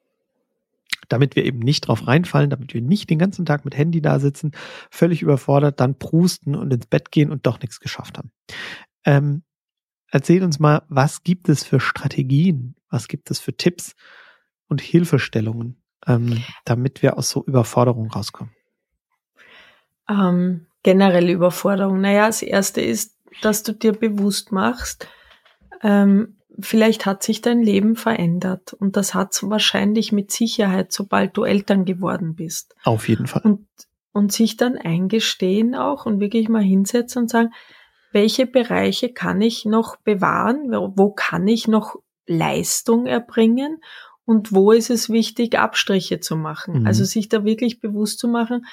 Damit wir eben nicht drauf reinfallen, damit wir nicht den ganzen Tag mit Handy da sitzen, völlig überfordert, dann prusten und ins Bett gehen und doch nichts geschafft haben. Ähm, Erzähl uns mal, was gibt es für Strategien, was gibt es für Tipps und Hilfestellungen, ähm, damit wir aus so Überforderung rauskommen? Ähm, generelle Überforderung. Naja, das erste ist, dass du dir bewusst machst, ähm, vielleicht hat sich dein Leben verändert und das hat wahrscheinlich mit Sicherheit, sobald du Eltern geworden bist. Auf jeden Fall. Und, und sich dann eingestehen auch und wirklich mal hinsetzen und sagen, welche Bereiche kann ich noch bewahren, wo kann ich noch Leistung erbringen und wo ist es wichtig, Abstriche zu machen. Mhm. Also sich da wirklich bewusst zu machen,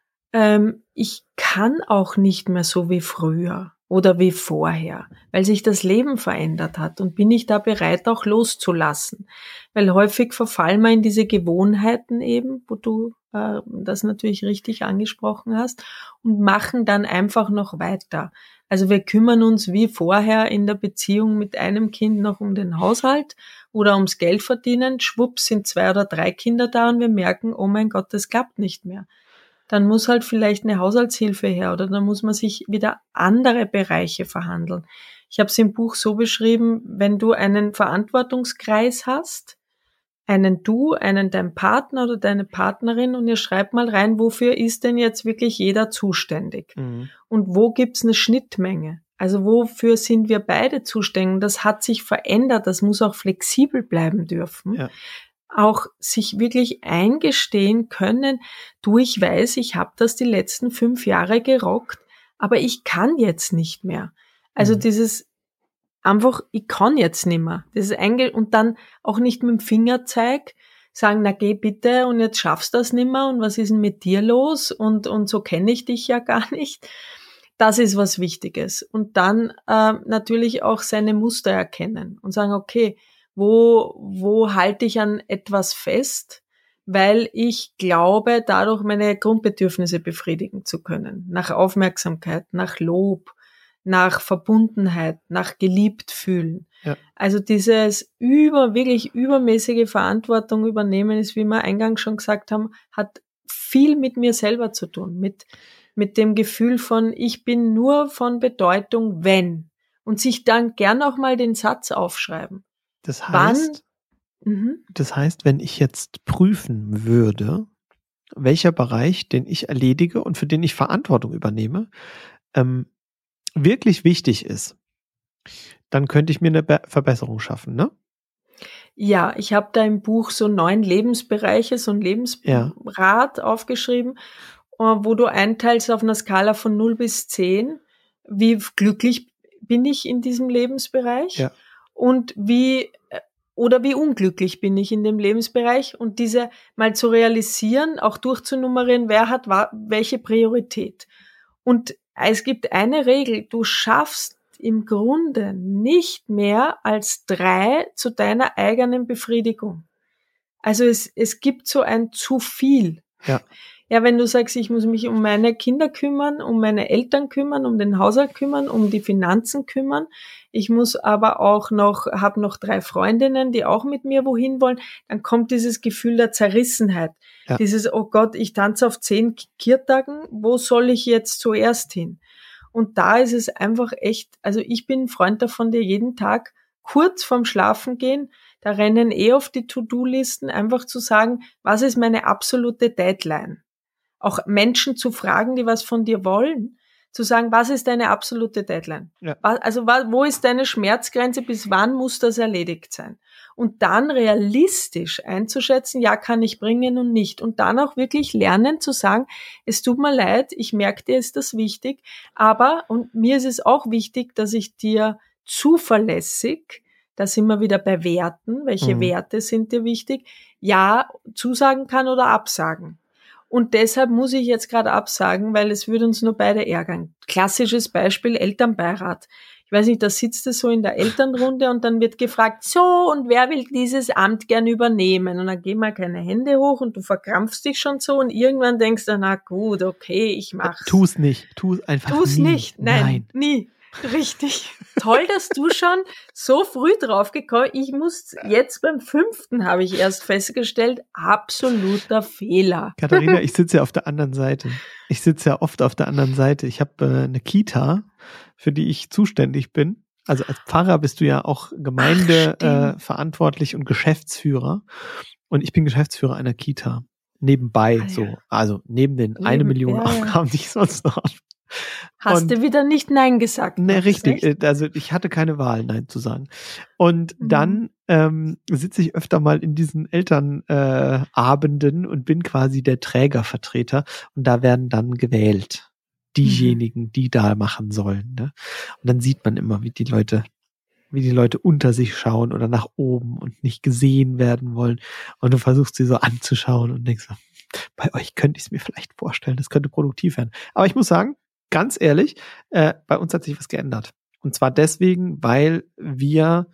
ähm, ich kann auch nicht mehr so wie früher oder wie vorher, weil sich das Leben verändert hat und bin ich da bereit, auch loszulassen. Weil häufig verfallen wir in diese Gewohnheiten eben, wo du äh, das natürlich richtig angesprochen hast, und machen dann einfach noch weiter. Also wir kümmern uns wie vorher in der Beziehung mit einem Kind noch um den Haushalt oder ums Geld verdienen. Schwupps sind zwei oder drei Kinder da und wir merken, oh mein Gott, das klappt nicht mehr. Dann muss halt vielleicht eine Haushaltshilfe her oder dann muss man sich wieder andere Bereiche verhandeln. Ich habe es im Buch so beschrieben, wenn du einen Verantwortungskreis hast, einen du, einen dein Partner oder deine Partnerin und ihr schreibt mal rein, wofür ist denn jetzt wirklich jeder zuständig? Mhm. Und wo gibt's eine Schnittmenge? Also wofür sind wir beide zuständig? Das hat sich verändert, das muss auch flexibel bleiben dürfen. Ja. Auch sich wirklich eingestehen können, du, ich weiß, ich habe das die letzten fünf Jahre gerockt, aber ich kann jetzt nicht mehr. Also mhm. dieses einfach, ich kann jetzt nimmer. Das ist einge- und dann auch nicht mit dem Fingerzeig sagen, na geh bitte und jetzt schaffst du das nimmer und was ist denn mit dir los und und so kenne ich dich ja gar nicht. Das ist was Wichtiges. Und dann äh, natürlich auch seine Muster erkennen und sagen, okay, wo wo halte ich an etwas fest, weil ich glaube, dadurch meine Grundbedürfnisse befriedigen zu können. Nach Aufmerksamkeit, nach Lob, nach Verbundenheit, nach geliebt fühlen. Ja. Also dieses über, wirklich übermäßige Verantwortung übernehmen ist, wie wir eingangs schon gesagt haben, hat viel mit mir selber zu tun, mit, mit dem Gefühl von, ich bin nur von Bedeutung, wenn. Und sich dann gern auch mal den Satz aufschreiben. Das heißt, Wann, das heißt, wenn ich jetzt prüfen würde, welcher Bereich, den ich erledige und für den ich Verantwortung übernehme, ähm, wirklich wichtig ist, dann könnte ich mir eine Be- Verbesserung schaffen, ne? Ja, ich habe da im Buch so neun Lebensbereiche, so ein Lebensrad ja. aufgeschrieben, wo du einteilst auf einer Skala von null bis zehn, wie glücklich bin ich in diesem Lebensbereich ja. und wie oder wie unglücklich bin ich in dem Lebensbereich und diese mal zu realisieren, auch durchzunummerieren, wer hat wa- welche Priorität. Und es gibt eine Regel, du schaffst im Grunde nicht mehr als drei zu deiner eigenen Befriedigung. Also es, es gibt so ein zu viel. Ja. Ja, wenn du sagst, ich muss mich um meine Kinder kümmern, um meine Eltern kümmern, um den Haushalt kümmern, um die Finanzen kümmern. Ich muss aber auch noch, habe noch drei Freundinnen, die auch mit mir wohin wollen. Dann kommt dieses Gefühl der Zerrissenheit. Ja. Dieses, oh Gott, ich tanze auf zehn Kirtagen, wo soll ich jetzt zuerst hin? Und da ist es einfach echt, also ich bin ein Freund davon, dir jeden Tag kurz vorm Schlafengehen, da rennen eh auf die To-Do-Listen, einfach zu sagen, was ist meine absolute Deadline? Auch Menschen zu fragen, die was von dir wollen, zu sagen, was ist deine absolute Deadline? Ja. Also wo ist deine Schmerzgrenze, bis wann muss das erledigt sein? Und dann realistisch einzuschätzen, ja, kann ich bringen und nicht. Und dann auch wirklich lernen zu sagen, es tut mir leid, ich merke, dir ist das wichtig, aber, und mir ist es auch wichtig, dass ich dir zuverlässig, da sind wir wieder bei Werten, welche mhm. Werte sind dir wichtig, ja, zusagen kann oder absagen. Und deshalb muss ich jetzt gerade absagen, weil es würde uns nur beide ärgern. Klassisches Beispiel, Elternbeirat. Ich weiß nicht, da sitzt es so in der Elternrunde und dann wird gefragt, so, und wer will dieses Amt gern übernehmen? Und dann gehen mal keine Hände hoch und du verkrampfst dich schon so und irgendwann denkst du, na gut, okay, ich mach's. Tu's nicht, tu's einfach tu's nie. Tu's nicht, nein, nein, nie. Richtig. Toll, dass du schon so früh drauf gekommen bist. Ich muss jetzt beim fünften, habe ich erst festgestellt, absoluter Fehler. Katharina, ich sitze ja auf der anderen Seite. Ich sitze ja oft auf der anderen Seite. Ich habe äh, eine Kita, für die ich zuständig bin. Also als Pfarrer bist du ja auch gemeindeverantwortlich äh, und Geschäftsführer. Und ich bin Geschäftsführer einer Kita. Nebenbei, ah, ja. so. Also neben den Neben, eine Million ja, Aufgaben, die ich sonst noch habe. Hast und, du wieder nicht Nein gesagt? Ne, richtig. Recht? Also ich hatte keine Wahl, Nein zu sagen. Und mhm. dann ähm, sitze ich öfter mal in diesen Elternabenden äh, und bin quasi der Trägervertreter. Und da werden dann gewählt. diejenigen, die da machen sollen. Ne? Und dann sieht man immer, wie die Leute, wie die Leute unter sich schauen oder nach oben und nicht gesehen werden wollen. Und du versuchst sie so anzuschauen und denkst so, bei euch könnte ich es mir vielleicht vorstellen, das könnte produktiv werden. Aber ich muss sagen, ganz ehrlich, äh, bei uns hat sich was geändert. Und zwar deswegen, weil wir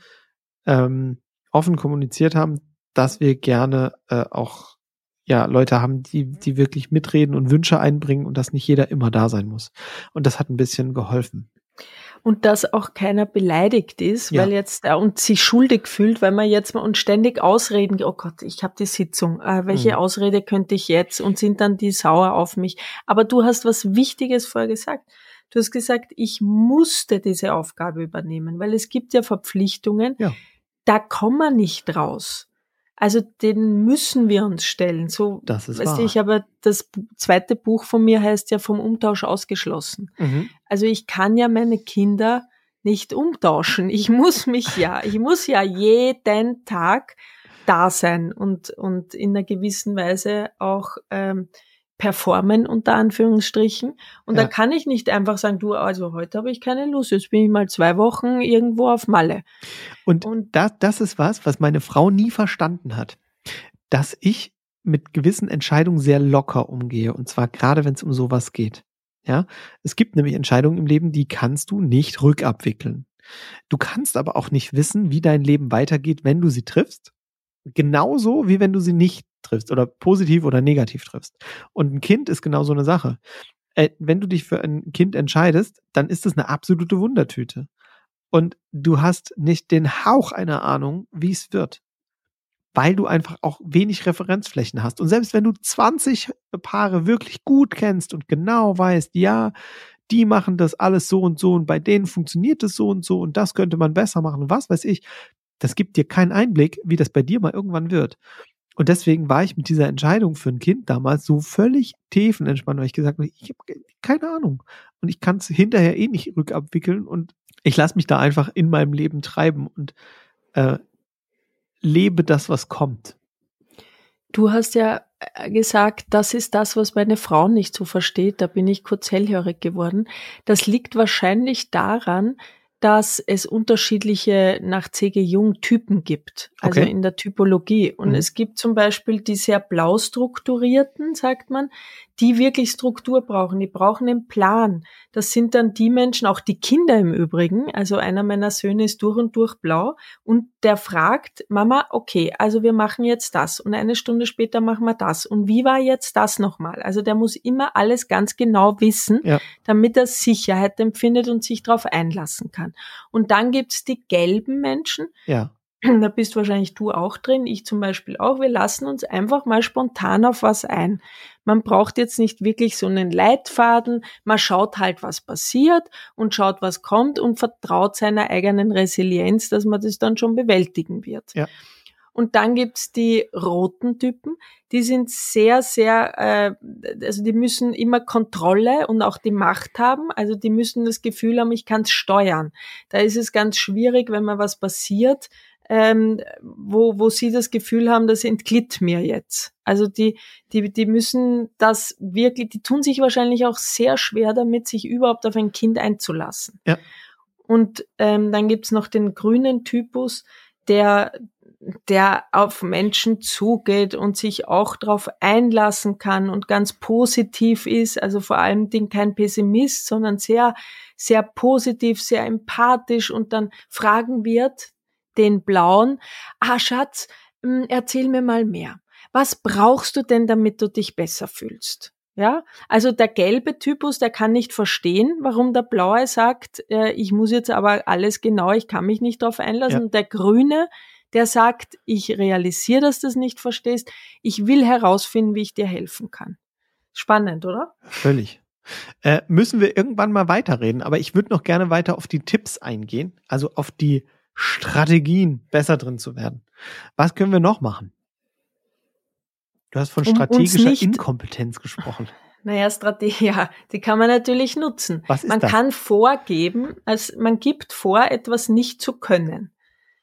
ähm, offen kommuniziert haben, dass wir gerne äh, auch ja Leute haben, die die wirklich mitreden und Wünsche einbringen und dass nicht jeder immer da sein muss. Und das hat ein bisschen geholfen. Und dass auch keiner beleidigt ist, Ja. weil jetzt äh, und sich schuldig fühlt, weil man jetzt mal und ständig Ausreden, oh Gott, ich habe die Sitzung, äh, welche Mhm. Ausrede könnte ich jetzt und sind dann die sauer auf mich. Aber du hast was Wichtiges vorher gesagt. Du hast gesagt, ich musste diese Aufgabe übernehmen, weil es gibt ja Verpflichtungen, Ja. da kommen wir nicht raus. Also den müssen wir uns stellen. So, Das ist weißt du, wahr. ich habe das bu- zweite Buch von mir heißt ja vom Umtausch ausgeschlossen. Mhm. Also ich kann ja meine Kinder nicht umtauschen. Ich muss mich ja, ich muss ja jeden Tag da sein und und in einer gewissen Weise auch ähm, performen unter Anführungsstrichen. Und Ja. da kann ich nicht einfach sagen, du, also heute habe ich keine Lust, jetzt bin ich mal zwei Wochen irgendwo auf Malle. Und, Und das, das ist was, was meine Frau nie verstanden hat, dass ich mit gewissen Entscheidungen sehr locker umgehe und zwar gerade, wenn es um sowas geht. Ja, es gibt nämlich Entscheidungen im Leben, die kannst du nicht rückabwickeln. Du kannst aber auch nicht wissen, wie dein Leben weitergeht, wenn du sie triffst. Genauso wie wenn du sie nicht triffst oder positiv oder negativ triffst. Und ein Kind ist genau so eine Sache. Äh, wenn du dich für ein Kind entscheidest, dann ist es eine absolute Wundertüte. Und du hast nicht den Hauch einer Ahnung, wie es wird. Weil du einfach auch wenig Referenzflächen hast. Und selbst wenn du zwanzig Paare wirklich gut kennst und genau weißt, ja, die machen das alles so und so und bei denen funktioniert es so und so und das könnte man besser machen, was weiß ich, das gibt dir keinen Einblick, wie das bei dir mal irgendwann wird. Und deswegen war ich mit dieser Entscheidung für ein Kind damals so völlig tiefenentspannt, weil ich gesagt habe, ich habe keine Ahnung. Und ich kann es hinterher eh nicht rückabwickeln und ich lasse mich da einfach in meinem Leben treiben und äh, lebe das, was kommt. du hast ja gesagt, das ist das, was meine Frau nicht so versteht. Da bin ich kurz hellhörig geworden. Das liegt wahrscheinlich daran, dass es unterschiedliche nach C G Jung Typen gibt, also Okay. in der Typologie. Und Mhm. es gibt zum Beispiel die sehr blau strukturierten, sagt man, die wirklich Struktur brauchen. Die brauchen einen Plan. Das sind dann die Menschen, auch die Kinder im Übrigen. Also einer meiner Söhne ist durch und durch blau und der fragt, Mama, okay, also wir machen jetzt das und eine Stunde später machen wir das. Und wie war jetzt das nochmal? Also der muss immer alles ganz genau wissen, Ja. damit er Sicherheit empfindet und sich darauf einlassen kann. Und dann gibt's die gelben Menschen, Ja. da bist wahrscheinlich du auch drin, ich zum Beispiel auch. Wir lassen uns einfach mal spontan auf was ein. Man braucht jetzt nicht wirklich so einen Leitfaden, man schaut halt, was passiert und schaut, was kommt und vertraut seiner eigenen Resilienz, dass man das dann schon bewältigen wird. Ja. Und dann gibt's die roten Typen, die sind sehr, sehr, äh, also die müssen immer Kontrolle und auch die Macht haben, also die müssen das Gefühl haben, ich kann's steuern. Da ist es ganz schwierig, wenn mal was passiert, ähm, wo, wo sie das Gefühl haben, das entglitt mir jetzt. Also die, die, die müssen das wirklich, die tun sich wahrscheinlich auch sehr schwer damit, sich überhaupt auf ein Kind einzulassen. Ja. Und ähm, dann gibt's noch den grünen Typus, der der auf Menschen zugeht und sich auch darauf einlassen kann und ganz positiv ist, also vor allem Dingen kein Pessimist, sondern sehr, sehr positiv, sehr empathisch und dann fragen wird den Blauen, ah Schatz, erzähl mir mal mehr. Was brauchst du denn, damit du dich besser fühlst? Ja, also der gelbe Typus, der kann nicht verstehen, warum der Blaue sagt, äh, ich muss jetzt aber alles genau, ich kann mich nicht darauf einlassen. Ja. Und der Grüne, der sagt, ich realisiere, dass du das nicht verstehst, ich will herausfinden, wie ich dir helfen kann. Spannend, oder? Völlig. Äh, müssen wir irgendwann mal weiterreden, aber ich würde noch gerne weiter auf die Tipps eingehen, also auf die Strategien, besser drin zu werden. Was können wir noch machen? Du hast von Um uns strategischer nicht- Inkompetenz gesprochen. Naja, Strategie, ja, die kann man natürlich nutzen. Was ist man das? kann vorgeben, also man gibt vor, etwas nicht zu können.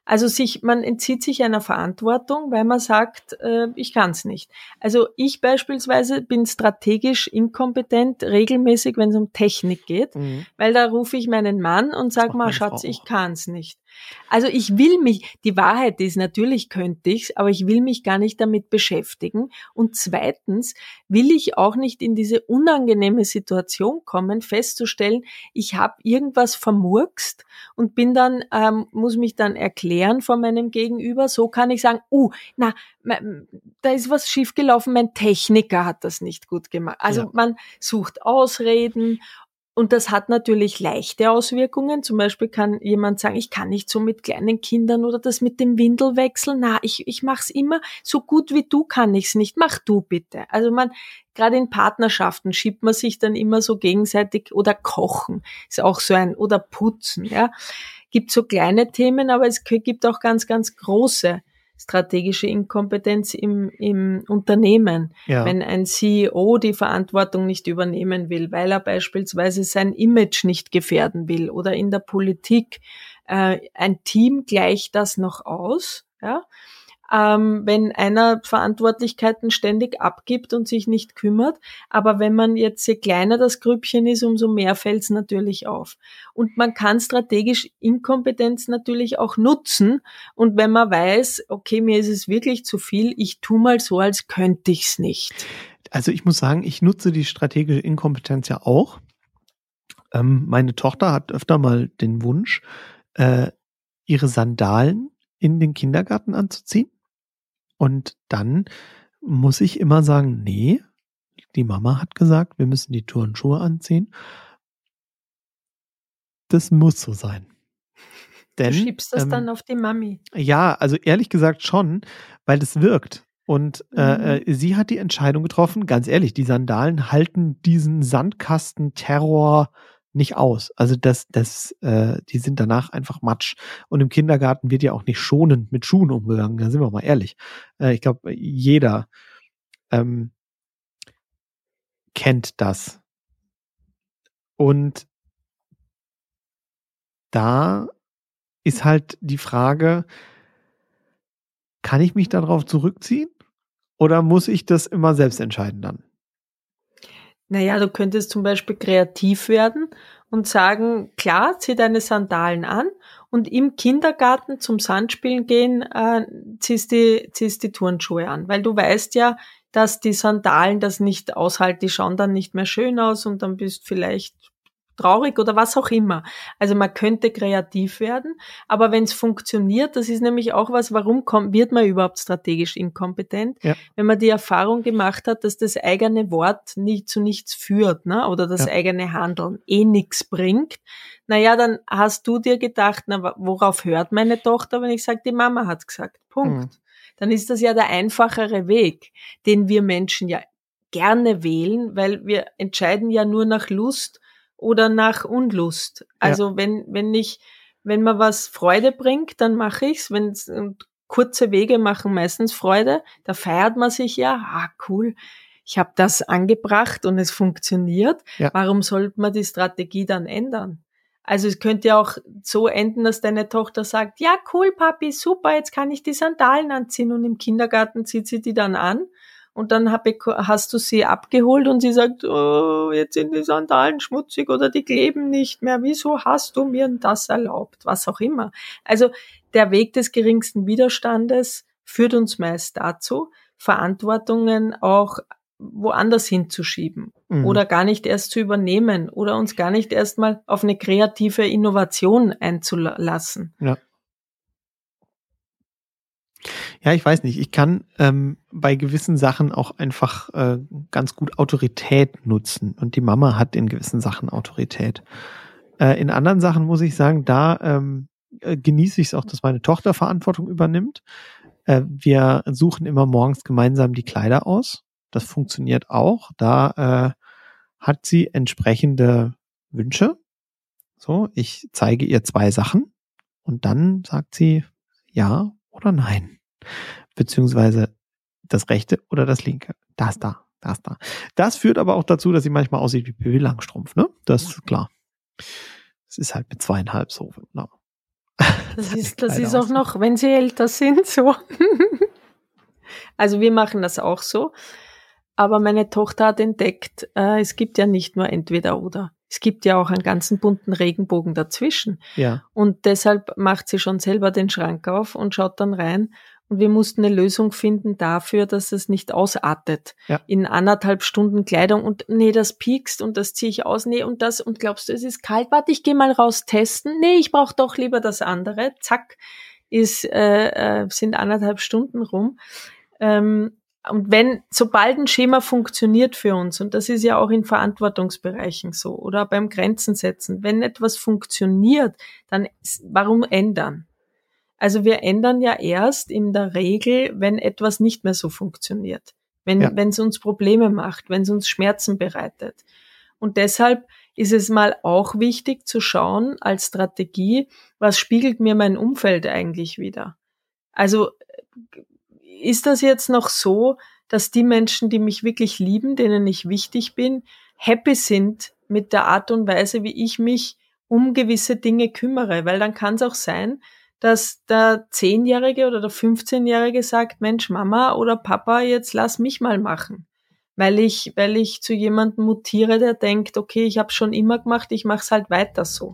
Also sich, man entzieht sich einer Verantwortung, weil man sagt, äh, ich kann es nicht. Also ich beispielsweise bin strategisch inkompetent, regelmäßig, wenn es um Technik geht, mhm. weil da rufe ich meinen Mann und sage mal, Schatz, ich kann es nicht. Also ich will mich, die Wahrheit ist, natürlich könnte ich's, aber ich will mich gar nicht damit beschäftigen. Und zweitens will ich auch nicht in diese unangenehme Situation kommen, festzustellen, ich habe irgendwas vermurkst und bin dann, ähm, muss mich dann erklären vor meinem Gegenüber. So kann ich sagen, uh, na, da ist was schiefgelaufen, mein Techniker hat das nicht gut gemacht. Also ja. Man sucht Ausreden. Und das hat natürlich leichte Auswirkungen. Zum Beispiel kann jemand sagen, ich kann nicht so mit kleinen Kindern oder das mit dem Windelwechsel. Na, ich, ich mach's immer so gut wie du, kann ich's nicht. Mach du bitte. Also man, gerade in Partnerschaften schiebt man sich dann immer so gegenseitig, oder kochen ist auch so ein, oder putzen, ja. Gibt so kleine Themen, aber es gibt auch ganz, ganz große strategische Inkompetenz im, im Unternehmen. Ja. Wenn ein C E O die Verantwortung nicht übernehmen will, weil er beispielsweise sein Image nicht gefährden will, oder in der Politik, äh, ein Team gleicht das noch aus, ja. Ähm, wenn einer Verantwortlichkeiten ständig abgibt und sich nicht kümmert. Aber wenn man jetzt, je kleiner das Grüppchen ist, umso mehr fällt es natürlich auf. Und man kann strategisch Inkompetenz natürlich auch nutzen. Und wenn man weiß, okay, mir ist es wirklich zu viel, ich tu mal so, als könnte ich es nicht. Also ich muss sagen, ich nutze die strategische Inkompetenz ja auch. Ähm, meine Tochter hat öfter mal den Wunsch, äh, ihre Sandalen in den Kindergarten anzuziehen. Und dann muss ich immer sagen, nee, die Mama hat gesagt, wir müssen die Turnschuhe anziehen. Das muss so sein. Denn, du schiebst das ähm, dann auf die Mami. Ja, also ehrlich gesagt schon, weil das wirkt. Und äh, mhm. sie hat die Entscheidung getroffen, ganz ehrlich, die Sandalen halten diesen Sandkasten-Terror nicht aus. Also das, das, äh, die sind danach einfach Matsch. Und im Kindergarten wird ja auch nicht schonend mit Schuhen umgegangen. Da sind wir mal ehrlich. Äh, ich glaube, jeder ähm, kennt das. Und da ist halt die Frage, kann ich mich darauf zurückziehen? Oder muss ich das immer selbst entscheiden dann? Naja, du könntest zum Beispiel kreativ werden und sagen, klar, zieh deine Sandalen an und im Kindergarten zum Sandspielen gehen, äh, ziehst die, ziehst die Turnschuhe an. Weil du weißt ja, dass die Sandalen das nicht aushalten, die schauen dann nicht mehr schön aus und dann bist vielleicht traurig oder was auch immer. Also man könnte kreativ werden, aber wenn es funktioniert, das ist nämlich auch was, warum kommt, wird man überhaupt strategisch inkompetent? Ja. Wenn man die Erfahrung gemacht hat, dass das eigene Wort nicht zu nichts führt, ne? Oder das ja. eigene Handeln eh nichts bringt, naja, dann hast du dir gedacht, na, worauf hört meine Tochter, wenn ich sage, die Mama hat gesagt, Punkt. Mhm. Dann ist das ja der einfachere Weg, den wir Menschen ja gerne wählen, weil wir entscheiden ja nur nach Lust oder nach Unlust. Also ja. wenn wenn ich wenn mir was Freude bringt, dann mache ich's. Wenn kurze Wege machen meistens Freude, da feiert man sich ja. Ah, cool. Ich habe das angebracht und es funktioniert. Ja. Warum sollte man die Strategie dann ändern? Also es könnte ja auch so enden, dass deine Tochter sagt, ja cool, Papi, super, jetzt kann ich die Sandalen anziehen, und im Kindergarten zieht sie die dann an. Und dann hab ich, hast du sie abgeholt und sie sagt, oh, jetzt sind die Sandalen schmutzig oder die kleben nicht mehr. Wieso hast du mir das erlaubt? Was auch immer. Also der Weg des geringsten Widerstandes führt uns meist dazu, Verantwortungen auch woanders hinzuschieben mhm. oder gar nicht erst zu übernehmen oder uns gar nicht erst mal auf eine kreative Innovation einzulassen. Ja. Ja, ich weiß nicht. Ich kann ähm, bei gewissen Sachen auch einfach äh, ganz gut Autorität nutzen. Und die Mama hat in gewissen Sachen Autorität. Äh, in anderen Sachen muss ich sagen, da ähm, äh, genieße ich es auch, dass meine Tochter Verantwortung übernimmt. Äh, wir suchen immer morgens gemeinsam die Kleider aus. Das funktioniert auch. Da äh, hat sie entsprechende Wünsche. So, ich zeige ihr zwei Sachen und dann sagt sie ja oder nein. Beziehungsweise das rechte oder das linke. Das da, das da. Das führt aber auch dazu, dass sie manchmal aussieht wie Pippi Langstrumpf, ne? Das ist klar. Das ist halt mit zweieinhalb so. Ne? Das ist, das ist auch noch, wenn sie älter sind, so. Also wir machen das auch so. Aber meine Tochter hat entdeckt, äh, es gibt ja nicht nur entweder oder. Es gibt ja auch einen ganzen bunten Regenbogen dazwischen. Ja. Und deshalb macht sie schon selber den Schrank auf und schaut dann rein. Und wir mussten eine Lösung finden dafür, dass es nicht ausartet. Ja. In anderthalb Stunden Kleidung und nee, das piekst und das ziehe ich aus, nee und das und glaubst du, es ist kalt? Warte, ich gehe mal raus testen. Nee, ich brauche doch lieber das andere. Zack, ist, äh, äh, sind anderthalb Stunden rum. Ähm, Und wenn, sobald ein Schema funktioniert für uns, und das ist ja auch in Verantwortungsbereichen so, oder beim Grenzen setzen, wenn etwas funktioniert, dann warum ändern? Also wir ändern ja erst in der Regel, wenn etwas nicht mehr so funktioniert, wenn Ja. wenn es uns Probleme macht, wenn es uns Schmerzen bereitet. Und deshalb ist es mal auch wichtig zu schauen als Strategie, was spiegelt mir mein Umfeld eigentlich wider? Also ist das jetzt noch so, dass die Menschen, die mich wirklich lieben, denen ich wichtig bin, happy sind mit der Art und Weise, wie ich mich um gewisse Dinge kümmere? Weil dann kann es auch sein, dass der Zehnjährige oder der fünfzehnjährige sagt, Mensch, Mama oder Papa, jetzt lass mich mal machen. Weil ich, weil ich zu jemandem mutiere, der denkt, okay, ich habe schon immer gemacht, ich mache es halt weiter so.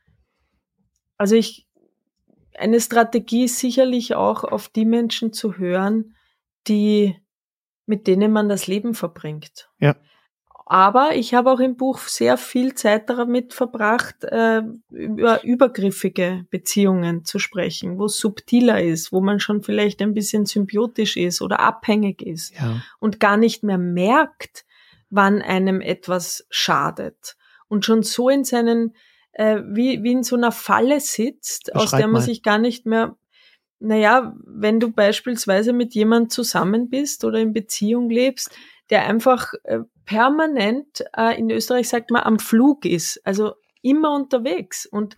Also ich Eine Strategie ist sicherlich auch, auf die Menschen zu hören, die, mit denen man das Leben verbringt. Ja. Aber ich habe auch im Buch sehr viel Zeit damit verbracht, äh, über übergriffige Beziehungen zu sprechen, wo es subtiler ist, wo man schon vielleicht ein bisschen symbiotisch ist oder abhängig ist Ja. und gar nicht mehr merkt, wann einem etwas schadet und schon so in seinen äh, wie, wie in so einer Falle sitzt, Beschreib aus der man mal. sich gar nicht mehr, naja, wenn du beispielsweise mit jemandem zusammen bist oder in Beziehung lebst, der einfach äh, permanent, äh, in Österreich sagt man, am Flug ist, also immer unterwegs und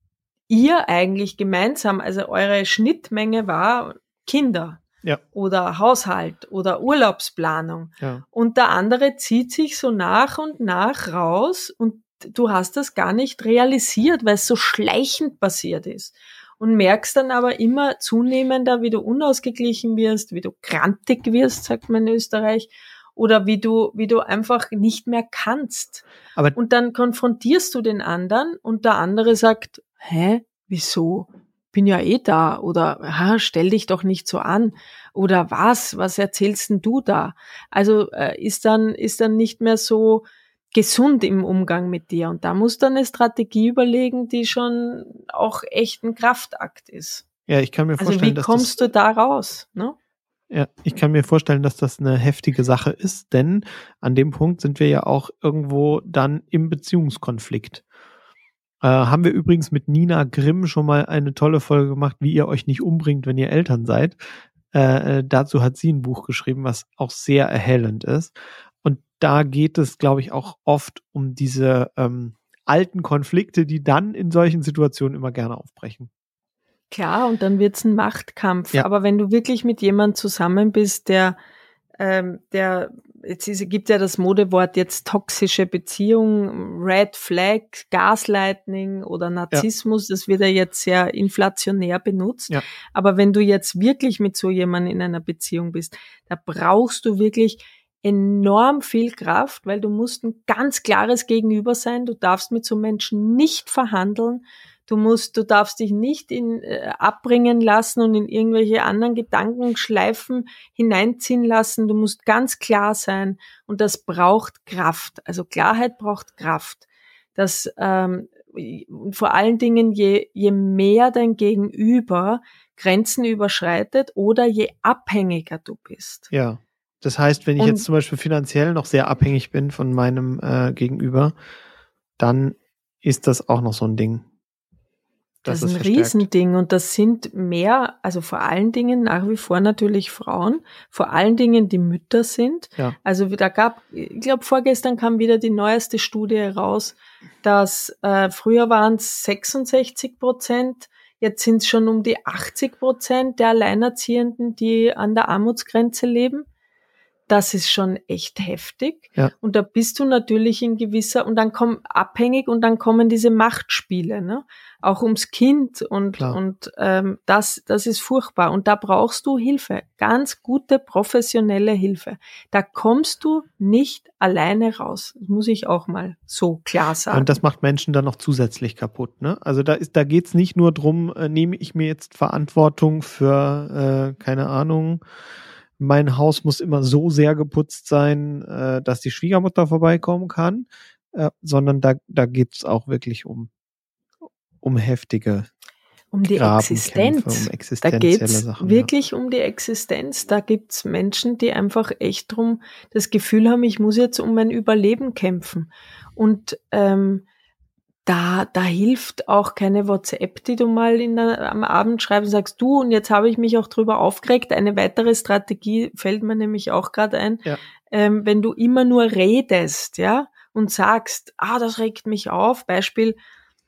ihr eigentlich gemeinsam, also eure Schnittmenge war Kinder. Ja. Oder Haushalt oder Urlaubsplanung. Ja. Und der andere zieht sich so nach und nach raus und du hast das gar nicht realisiert, weil es so schleichend passiert ist. Und merkst dann aber immer zunehmender, wie du unausgeglichen wirst, wie du grantig wirst, sagt man in Österreich, oder wie du, wie du einfach nicht mehr kannst. Aber Und dann konfrontierst du den anderen und der andere sagt, hä, wieso? Bin ja eh da, oder ha, stell dich doch nicht so an, oder was, was erzählst denn du da? Also äh, ist dann ist dann nicht mehr so gesund im Umgang mit dir und da musst du eine Strategie überlegen, die schon auch echt ein Kraftakt ist. ja, ich kann mir Also vorstellen, wie dass kommst das, du da raus, ne? ja, ich kann mir vorstellen, dass das eine heftige Sache ist, denn an dem Punkt sind wir ja auch irgendwo dann im Beziehungskonflikt. Äh, haben wir übrigens mit Nina Grimm schon mal eine tolle Folge gemacht, wie ihr euch nicht umbringt, wenn ihr Eltern seid. Äh, äh, dazu hat sie ein Buch geschrieben, was auch sehr erhellend ist. Und da geht es, glaube ich, auch oft um diese ähm, alten Konflikte, die dann in solchen Situationen immer gerne aufbrechen. Klar, und dann wird's ein Machtkampf. Ja. Aber wenn du wirklich mit jemandem zusammen bist, der, ähm, der, jetzt ist, gibt ja das Modewort jetzt toxische Beziehung, Red Flag, Gaslighting oder Narzissmus, das wird ja jetzt sehr inflationär benutzt. Ja. Aber wenn du jetzt wirklich mit so jemandem in einer Beziehung bist, da brauchst du wirklich enorm viel Kraft, weil du musst ein ganz klares Gegenüber sein. Du darfst mit so Menschen nicht verhandeln. Du musst, du darfst dich nicht in, äh, abbringen lassen und in irgendwelche anderen Gedankenschleifen hineinziehen lassen. Du musst ganz klar sein und das braucht Kraft. Also Klarheit braucht Kraft. Das ähm, vor allen Dingen, je, je mehr dein Gegenüber Grenzen überschreitet oder je abhängiger du bist. Ja. Das heißt, wenn ich Und- jetzt zum Beispiel finanziell noch sehr abhängig bin von meinem äh, Gegenüber, dann ist das auch noch so ein Ding. Das, Das ist ein verstärkt. Riesending und das sind mehr, also vor allen Dingen nach wie vor natürlich Frauen, vor allen Dingen die Mütter sind. Ja. Also da gab, ich glaube vorgestern kam wieder die neueste Studie raus, dass äh, früher waren es sechsundsechzig Prozent, jetzt sind es schon um die achtzig Prozent der Alleinerziehenden, die an der Armutsgrenze leben. das ist schon echt heftig. Ja. Und da bist du natürlich in gewisser, und dann kommen abhängig und dann kommen diese Machtspiele, ne? Auch ums Kind und, Klar. und ähm, das, das ist furchtbar. Und da brauchst du Hilfe, ganz gute professionelle Hilfe. Da kommst du nicht alleine raus. Das muss ich auch mal so klar sagen. Und das macht Menschen dann noch zusätzlich kaputt, ne? Also da ist, da geht's nicht nur drum, äh, nehme ich mir jetzt Verantwortung für, äh, keine Ahnung, mein Haus muss immer so sehr geputzt sein, äh, dass die Schwiegermutter vorbeikommen kann, äh, sondern da, da geht's auch wirklich um, um heftige um die Grabenkämpfe, Existenz. um Da existenzielle geht's Sachen. wirklich um die Existenz. Da gibt's Menschen, die einfach echt drum das Gefühl haben, ich muss jetzt um mein Überleben kämpfen. Und ähm, da, da hilft auch keine WhatsApp, die du mal in der, am Abend schreibst und sagst, du, und jetzt habe ich mich auch drüber aufgeregt. Eine weitere Strategie fällt mir nämlich auch gerade ein. Ja. Ähm, wenn du immer nur redest, ja, und sagst, ah, das regt mich auf. Beispiel,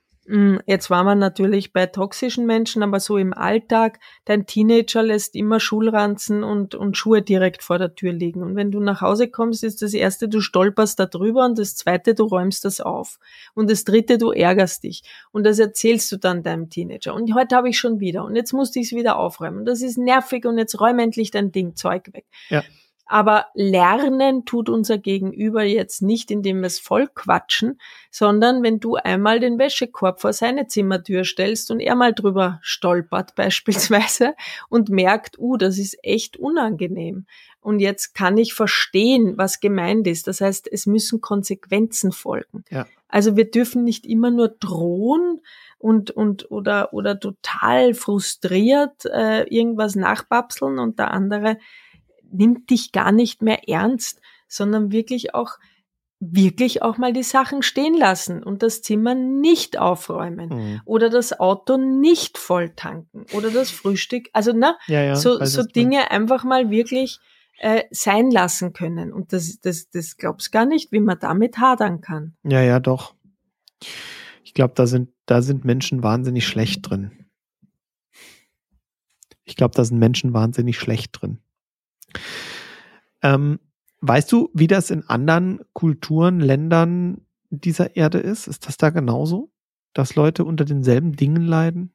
jetzt war man natürlich bei toxischen Menschen, aber so im Alltag, dein Teenager lässt immer Schulranzen und, und Schuhe direkt vor der Tür liegen. Und wenn du nach Hause kommst, ist das erste, du stolperst da drüber, und das zweite, du räumst das auf. Und das dritte, du ärgerst dich. Und das erzählst du dann deinem Teenager. Und heute habe ich schon wieder. Und jetzt musste ich es wieder aufräumen. Und das ist nervig, und jetzt räum endlich dein Ding, Zeug weg. Ja. Aber lernen tut unser Gegenüber jetzt nicht, indem wir es voll quatschen, sondern wenn du einmal den Wäschekorb vor seine Zimmertür stellst und er mal drüber stolpert beispielsweise und merkt, uh, das ist echt unangenehm. Und jetzt kann ich verstehen, was gemeint ist. Das heißt, es müssen Konsequenzen folgen. Ja. Also wir dürfen nicht immer nur drohen und und oder oder total frustriert äh, irgendwas nachbapseln, und der andere nimmt dich gar nicht mehr ernst, sondern wirklich auch, wirklich auch mal die Sachen stehen lassen und das Zimmer nicht aufräumen Mhm. oder das Auto nicht voll tanken oder das Frühstück. Also, na, Ja, ja, so, weiß, so was du meinst. Dinge einfach mal wirklich äh, sein lassen können. Und das, das, das glaubst gar nicht, wie man damit hadern kann. Ja, ja, doch. Ich glaube, da sind, da sind Menschen wahnsinnig schlecht drin. Ich glaube, da sind Menschen wahnsinnig schlecht drin. Ähm, weißt du, wie das in anderen Kulturen, Ländern dieser Erde ist? Ist das da genauso? Dass Leute unter denselben Dingen leiden?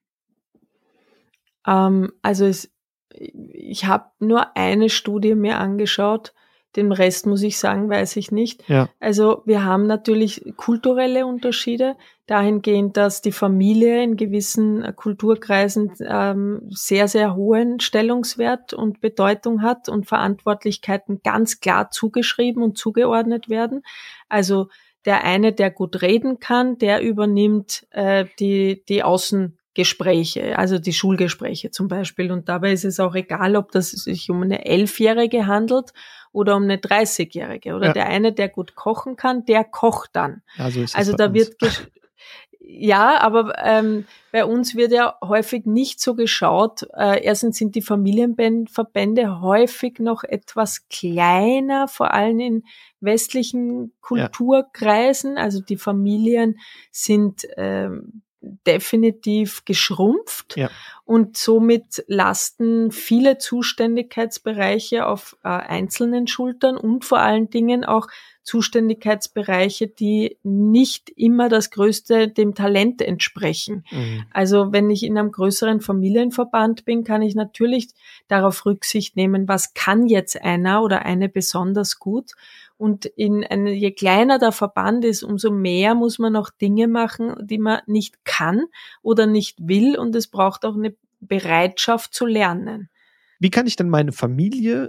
Ähm, also es, ich habe nur eine Studie mir angeschaut, den Rest muss ich sagen, weiß ich nicht. Ja. Also wir haben natürlich kulturelle Unterschiede, dahingehend, dass die Familie in gewissen Kulturkreisen ähm, sehr, sehr hohen Stellungswert und Bedeutung hat und Verantwortlichkeiten ganz klar zugeschrieben und zugeordnet werden. Also der eine, der gut reden kann, der übernimmt äh, die, die Außengespräche, also die Schulgespräche zum Beispiel. Und dabei ist es auch egal, ob das sich um eine Elfjährige handelt oder um eine dreißigjährige. Oder Ja. der eine, der gut kochen kann, der kocht dann. Ja, so ist es Also bei da uns. wird gesch- ja, aber ähm, bei uns wird ja häufig nicht so geschaut. Äh, erstens sind die Familienverbände häufig noch etwas kleiner, vor allem in westlichen Kulturkreisen. Also die Familien sind ähm, definitiv geschrumpft. Ja. Und somit lasten viele Zuständigkeitsbereiche auf äh, einzelnen Schultern und vor allen Dingen auch Zuständigkeitsbereiche, die nicht immer das Größte dem Talent entsprechen. Mhm. Also wenn ich in einem größeren Familienverband bin, kann ich natürlich darauf Rücksicht nehmen, was kann jetzt einer oder eine besonders gut. Und in eine, je kleiner der Verband ist, umso mehr muss man auch Dinge machen, die man nicht kann oder nicht will. Und es braucht auch eine Bereitschaft zu lernen. Wie kann ich denn meine Familie,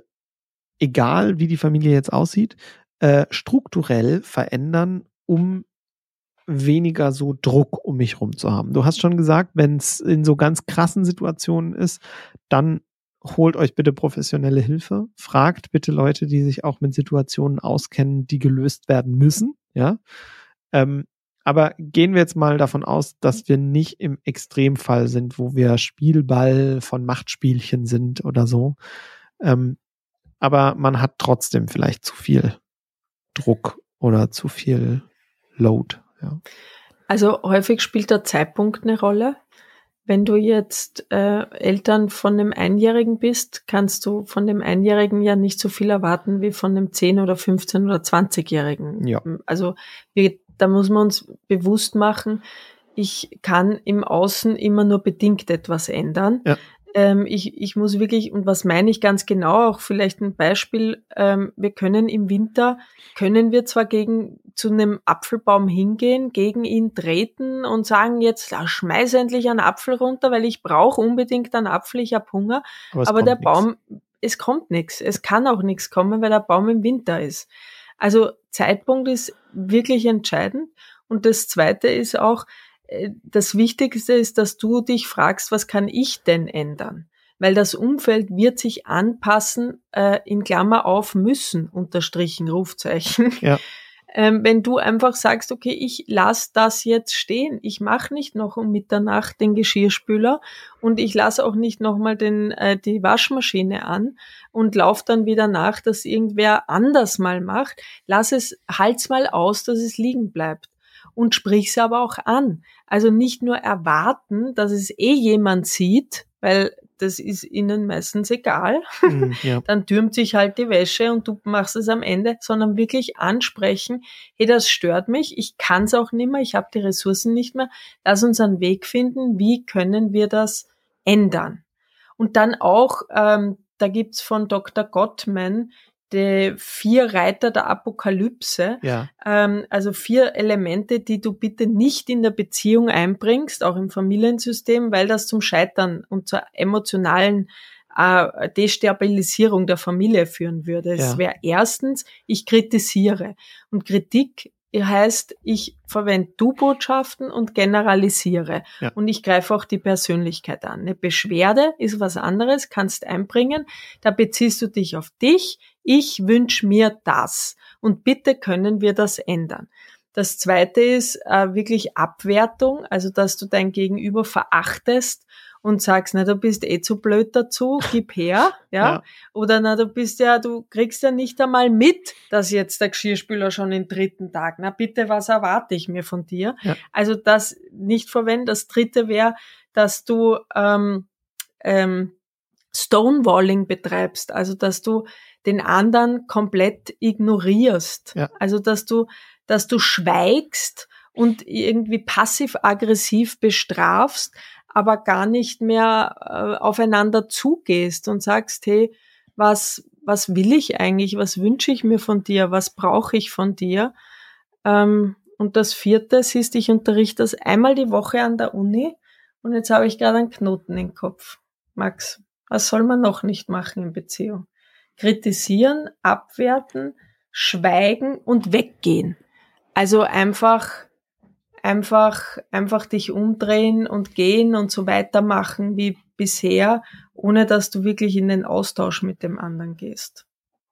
egal wie die Familie jetzt aussieht, äh, strukturell verändern, um weniger so Druck um mich rum zu haben? Du hast schon gesagt, wenn es in so ganz krassen Situationen ist, dann holt euch bitte professionelle Hilfe. Fragt bitte Leute, die sich auch mit Situationen auskennen, die gelöst werden müssen. Ja. Ähm, aber gehen wir jetzt mal davon aus, dass wir nicht im Extremfall sind, wo wir Spielball von Machtspielchen sind oder so. Ähm, aber man hat trotzdem vielleicht zu viel Druck oder zu viel Load. Ja. Also häufig spielt der Zeitpunkt eine Rolle. Wenn du jetzt äh, Eltern von einem Einjährigen bist, kannst du von dem Einjährigen ja nicht so viel erwarten wie von einem zehn- oder fünfzehn- oder zwanzigjährigen. Ja. Also wir, da muss man uns bewusst machen, ich kann im Außen immer nur bedingt etwas ändern. Ja. Ähm, ich, ich muss wirklich, und was meine ich ganz genau, auch vielleicht ein Beispiel, ähm, wir können im Winter, können wir zwar gegen zu einem Apfelbaum hingehen, gegen ihn treten und sagen jetzt, ja, schmeiß endlich einen Apfel runter, weil ich brauche unbedingt einen Apfel, ich hab Hunger. Aber, Aber der nix. Baum, es kommt nichts. Es kann auch nichts kommen, weil der Baum im Winter ist. Also Zeitpunkt ist wirklich entscheidend. Und das Zweite ist auch, das Wichtigste ist, dass du dich fragst, was kann ich denn ändern? Weil das Umfeld wird sich anpassen, äh, in Klammer auf müssen, unterstrichen, Rufzeichen. Ja. Ähm, wenn du einfach sagst, okay, ich lass das jetzt stehen, ich mache nicht noch um Mitternacht den Geschirrspüler und ich lasse auch nicht nochmal den äh, die Waschmaschine an und lauf dann wieder nach, dass irgendwer anders mal macht. Lass es, halt's mal aus, dass es liegen bleibt. Und sprich's aber auch an. Also nicht nur erwarten, dass es eh jemand sieht, weil das ist ihnen meistens egal. Mm, ja. Dann türmt sich halt die Wäsche und du machst es am Ende, sondern wirklich ansprechen, hey, das stört mich, ich kann's auch nicht mehr, ich habe die Ressourcen nicht mehr. Lass uns einen Weg finden, wie können wir das ändern. Und dann auch, ähm, da gibt's von Doktor Gottman die vier Reiter der Apokalypse, Ja. ähm, also vier Elemente, die du bitte nicht in der Beziehung einbringst, auch im Familiensystem, weil das zum Scheitern und zur emotionalen äh, Destabilisierung der Familie führen würde. Es Ja. wäre erstens, ich kritisiere. Und Kritik heißt, ich verwende Du-Botschaften und generalisiere. Ja. Und ich greife auch die Persönlichkeit an. Eine Beschwerde ist was anderes, kannst einbringen. Da beziehst du dich auf dich. Ich wünsche mir das. Und bitte können wir das ändern. Das Zweite ist äh, wirklich Abwertung, also dass du dein Gegenüber verachtest und sagst, na, du bist eh zu blöd dazu, gib her, ja? Ja. Oder na, du bist ja, du kriegst ja nicht einmal mit, dass jetzt der Geschirrspüler schon den dritten Tag, na bitte, was erwarte ich mir von dir? Ja. Also das nicht verwenden. Das Dritte wäre, dass du ähm, ähm, Stonewalling betreibst, also dass du den anderen komplett ignorierst, Ja. also dass du, dass du schweigst und irgendwie passiv-aggressiv bestrafst, aber gar nicht mehr äh, aufeinander zugehst und sagst, hey, was, was will ich eigentlich, was wünsche ich mir von dir, was brauche ich von dir? Ähm, und das Vierte, siehst, ich unterrichte das einmal die Woche an der Uni und jetzt habe ich gerade einen Knoten im Kopf. Max, was soll man noch nicht machen in Beziehung? Kritisieren, abwerten, schweigen und weggehen. Also einfach, einfach, einfach dich umdrehen und gehen und so weitermachen wie bisher, ohne dass du wirklich in den Austausch mit dem anderen gehst.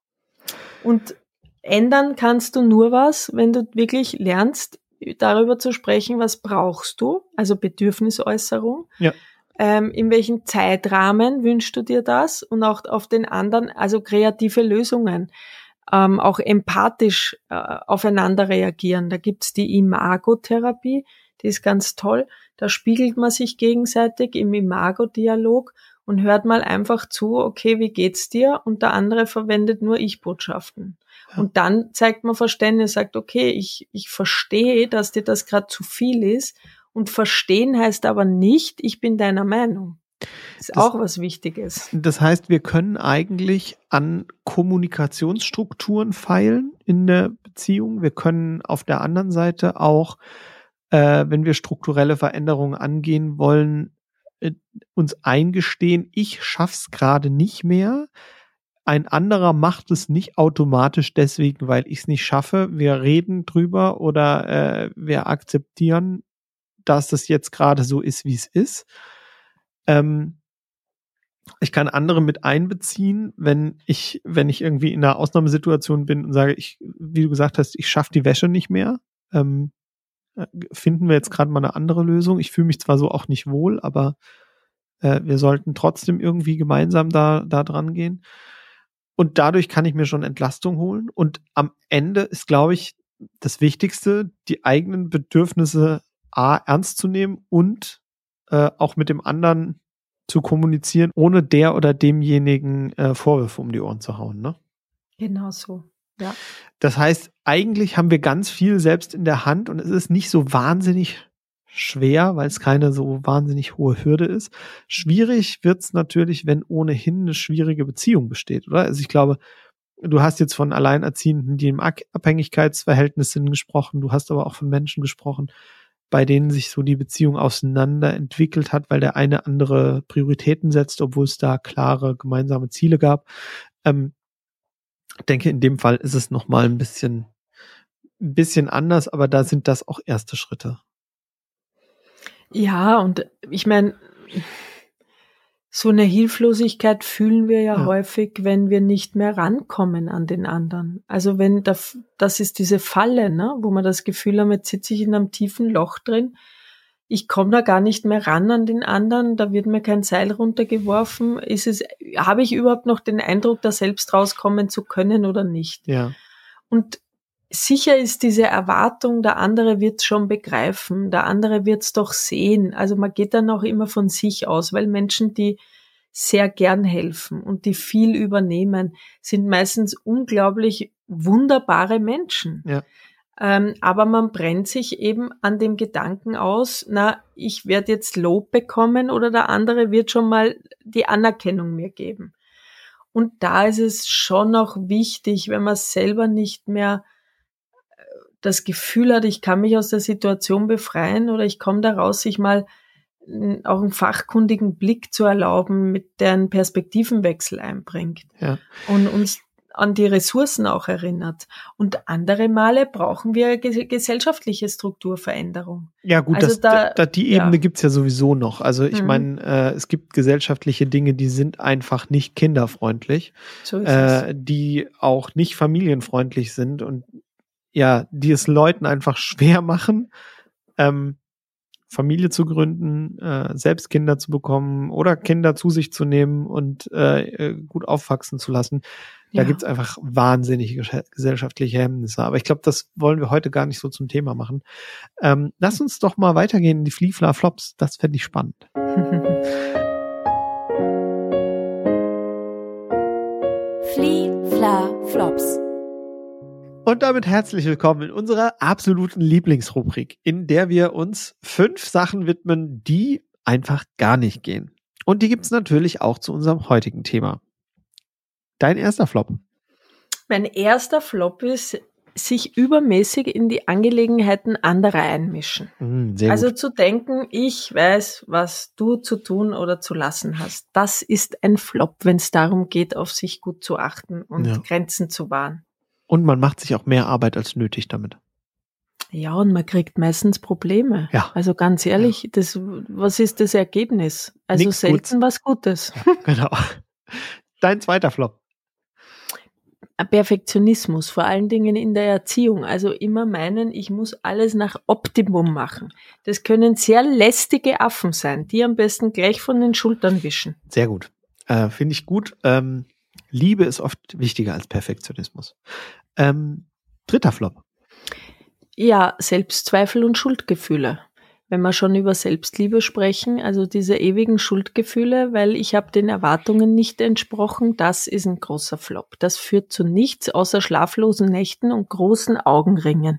Und ändern kannst du nur was, wenn du wirklich lernst, darüber zu sprechen, was brauchst du, also Bedürfnisäußerung. Ja. Ähm, in welchem Zeitrahmen wünschst du dir das? Und auch auf den anderen, also kreative Lösungen, ähm, auch empathisch äh, aufeinander reagieren. Da gibt's die Imagotherapie, die ist ganz toll. Da spiegelt man sich gegenseitig im Imago-Dialog und hört mal einfach zu, okay, wie geht's dir? Und der andere verwendet nur Ich-Botschaften. Ja. Und dann zeigt man Verständnis, sagt, okay, ich, ich verstehe, dass dir das gerade zu viel ist. Und verstehen heißt aber nicht, ich bin deiner Meinung. Das ist das, auch was Wichtiges. Das heißt, wir können eigentlich an Kommunikationsstrukturen feilen in der Beziehung. Wir können auf der anderen Seite auch, äh, wenn wir strukturelle Veränderungen angehen wollen, äh, uns eingestehen, ich schaff's gerade nicht mehr. Ein anderer macht es nicht automatisch deswegen, weil ich es nicht schaffe. Wir reden drüber oder äh, wir akzeptieren, dass das jetzt gerade so ist, wie es ist. Ähm, ich kann andere mit einbeziehen, wenn ich, wenn ich irgendwie in einer Ausnahmesituation bin und sage, ich, wie du gesagt hast, ich schaffe die Wäsche nicht mehr. Ähm, finden wir jetzt gerade mal eine andere Lösung. Ich fühle mich zwar so auch nicht wohl, aber äh, wir sollten trotzdem irgendwie gemeinsam da, da dran gehen. Und dadurch kann ich mir schon Entlastung holen. Und am Ende ist, glaube ich, das Wichtigste, die eigenen Bedürfnisse A, ernst zu nehmen und äh, auch mit dem anderen zu kommunizieren, ohne der oder demjenigen äh, Vorwürfe um die Ohren zu hauen, ne? Genau so, ja. Das heißt, eigentlich haben wir ganz viel selbst in der Hand und es ist nicht so wahnsinnig schwer, weil es keine so wahnsinnig hohe Hürde ist. Schwierig wird's natürlich, wenn ohnehin eine schwierige Beziehung besteht, oder? Also ich glaube, du hast jetzt von Alleinerziehenden, die im Abhängigkeitsverhältnis sind, gesprochen. Du hast aber auch von Menschen gesprochen, bei denen sich so die Beziehung auseinander entwickelt hat, weil der eine andere Prioritäten setzt, obwohl es da klare gemeinsame Ziele gab. Ähm, ich denke, in dem Fall ist es nochmal ein bisschen, ein bisschen anders, aber da sind das auch erste Schritte. Ja, und ich meine, so eine Hilflosigkeit fühlen wir ja, ja häufig, wenn wir nicht mehr rankommen an den anderen. Also wenn da, das ist diese Falle, ne, wo man das Gefühl haben, jetzt sitze ich in einem tiefen Loch drin, ich komme da gar nicht mehr ran an den anderen, da wird mir kein Seil runtergeworfen. Ist es, habe ich überhaupt noch den Eindruck, da selbst rauskommen zu können oder nicht? Ja. Und sicher ist diese Erwartung, der andere wird's schon begreifen, der andere wird's doch sehen. Also man geht dann auch immer von sich aus, weil Menschen, die sehr gern helfen und die viel übernehmen, sind meistens unglaublich wunderbare Menschen. Ja. Ähm, aber man brennt sich eben an dem Gedanken aus, na, ich werde jetzt Lob bekommen oder der andere wird schon mal die Anerkennung mir geben. Und da ist es schon auch wichtig, wenn man selber nicht mehr das Gefühl hat, ich kann mich aus der Situation befreien oder ich komme da raus, sich mal auch einen fachkundigen Blick zu erlauben, mit der einen Perspektivenwechsel einbringt. Ja. Und uns an die Ressourcen auch erinnert. Und andere Male brauchen wir ge- gesellschaftliche Strukturveränderung. Ja gut, also das, da, da, die Ebene ja. gibt's ja sowieso noch. Also ich Mhm. meine, äh, es gibt gesellschaftliche Dinge, die sind einfach nicht kinderfreundlich, So ist äh, es. die auch nicht familienfreundlich sind und ja, die es Leuten einfach schwer machen, ähm, Familie zu gründen, äh, selbst Kinder zu bekommen oder Kinder zu sich zu nehmen und äh, gut aufwachsen zu lassen. Da Ja. gibt's einfach wahnsinnige gesch- gesellschaftliche Hemmnisse. Aber ich glaube, das wollen wir heute gar nicht so zum Thema machen. Ähm, lass uns doch mal weitergehen in die Fliefla-Flops. Das fände ich spannend. Fliefla-Flops. Und damit herzlich willkommen in unserer absoluten Lieblingsrubrik, in der wir uns fünf Sachen widmen, die einfach gar nicht gehen. Und die gibt's natürlich auch zu unserem heutigen Thema. Dein erster Flop. Mein erster Flop ist, sich übermäßig in die Angelegenheiten anderer einmischen. Mm, sehr also gut. zu denken, ich weiß, was du zu tun oder zu lassen hast. Das ist ein Flop, wenn es darum geht, auf sich gut zu achten und Ja. Grenzen zu wahren. Und man macht sich auch mehr Arbeit als nötig damit. Ja, und man kriegt meistens Probleme. Ja. Also ganz ehrlich, das, was ist das Ergebnis? Also Nix selten Gutes. was Gutes. Genau. Dein zweiter Flop. Perfektionismus, vor allen Dingen in der Erziehung. Also immer meinen, ich muss alles nach Optimum machen. Das können sehr lästige Affen sein, die am besten gleich von den Schultern wischen. Sehr gut. Äh, Finde ich gut. Ähm, Liebe ist oft wichtiger als Perfektionismus. Ähm, dritter Flop. Ja, Selbstzweifel und Schuldgefühle. Wenn wir schon über Selbstliebe sprechen, also diese ewigen Schuldgefühle, weil ich habe den Erwartungen nicht entsprochen, das ist ein großer Flop. Das führt zu nichts außer schlaflosen Nächten und großen Augenringen.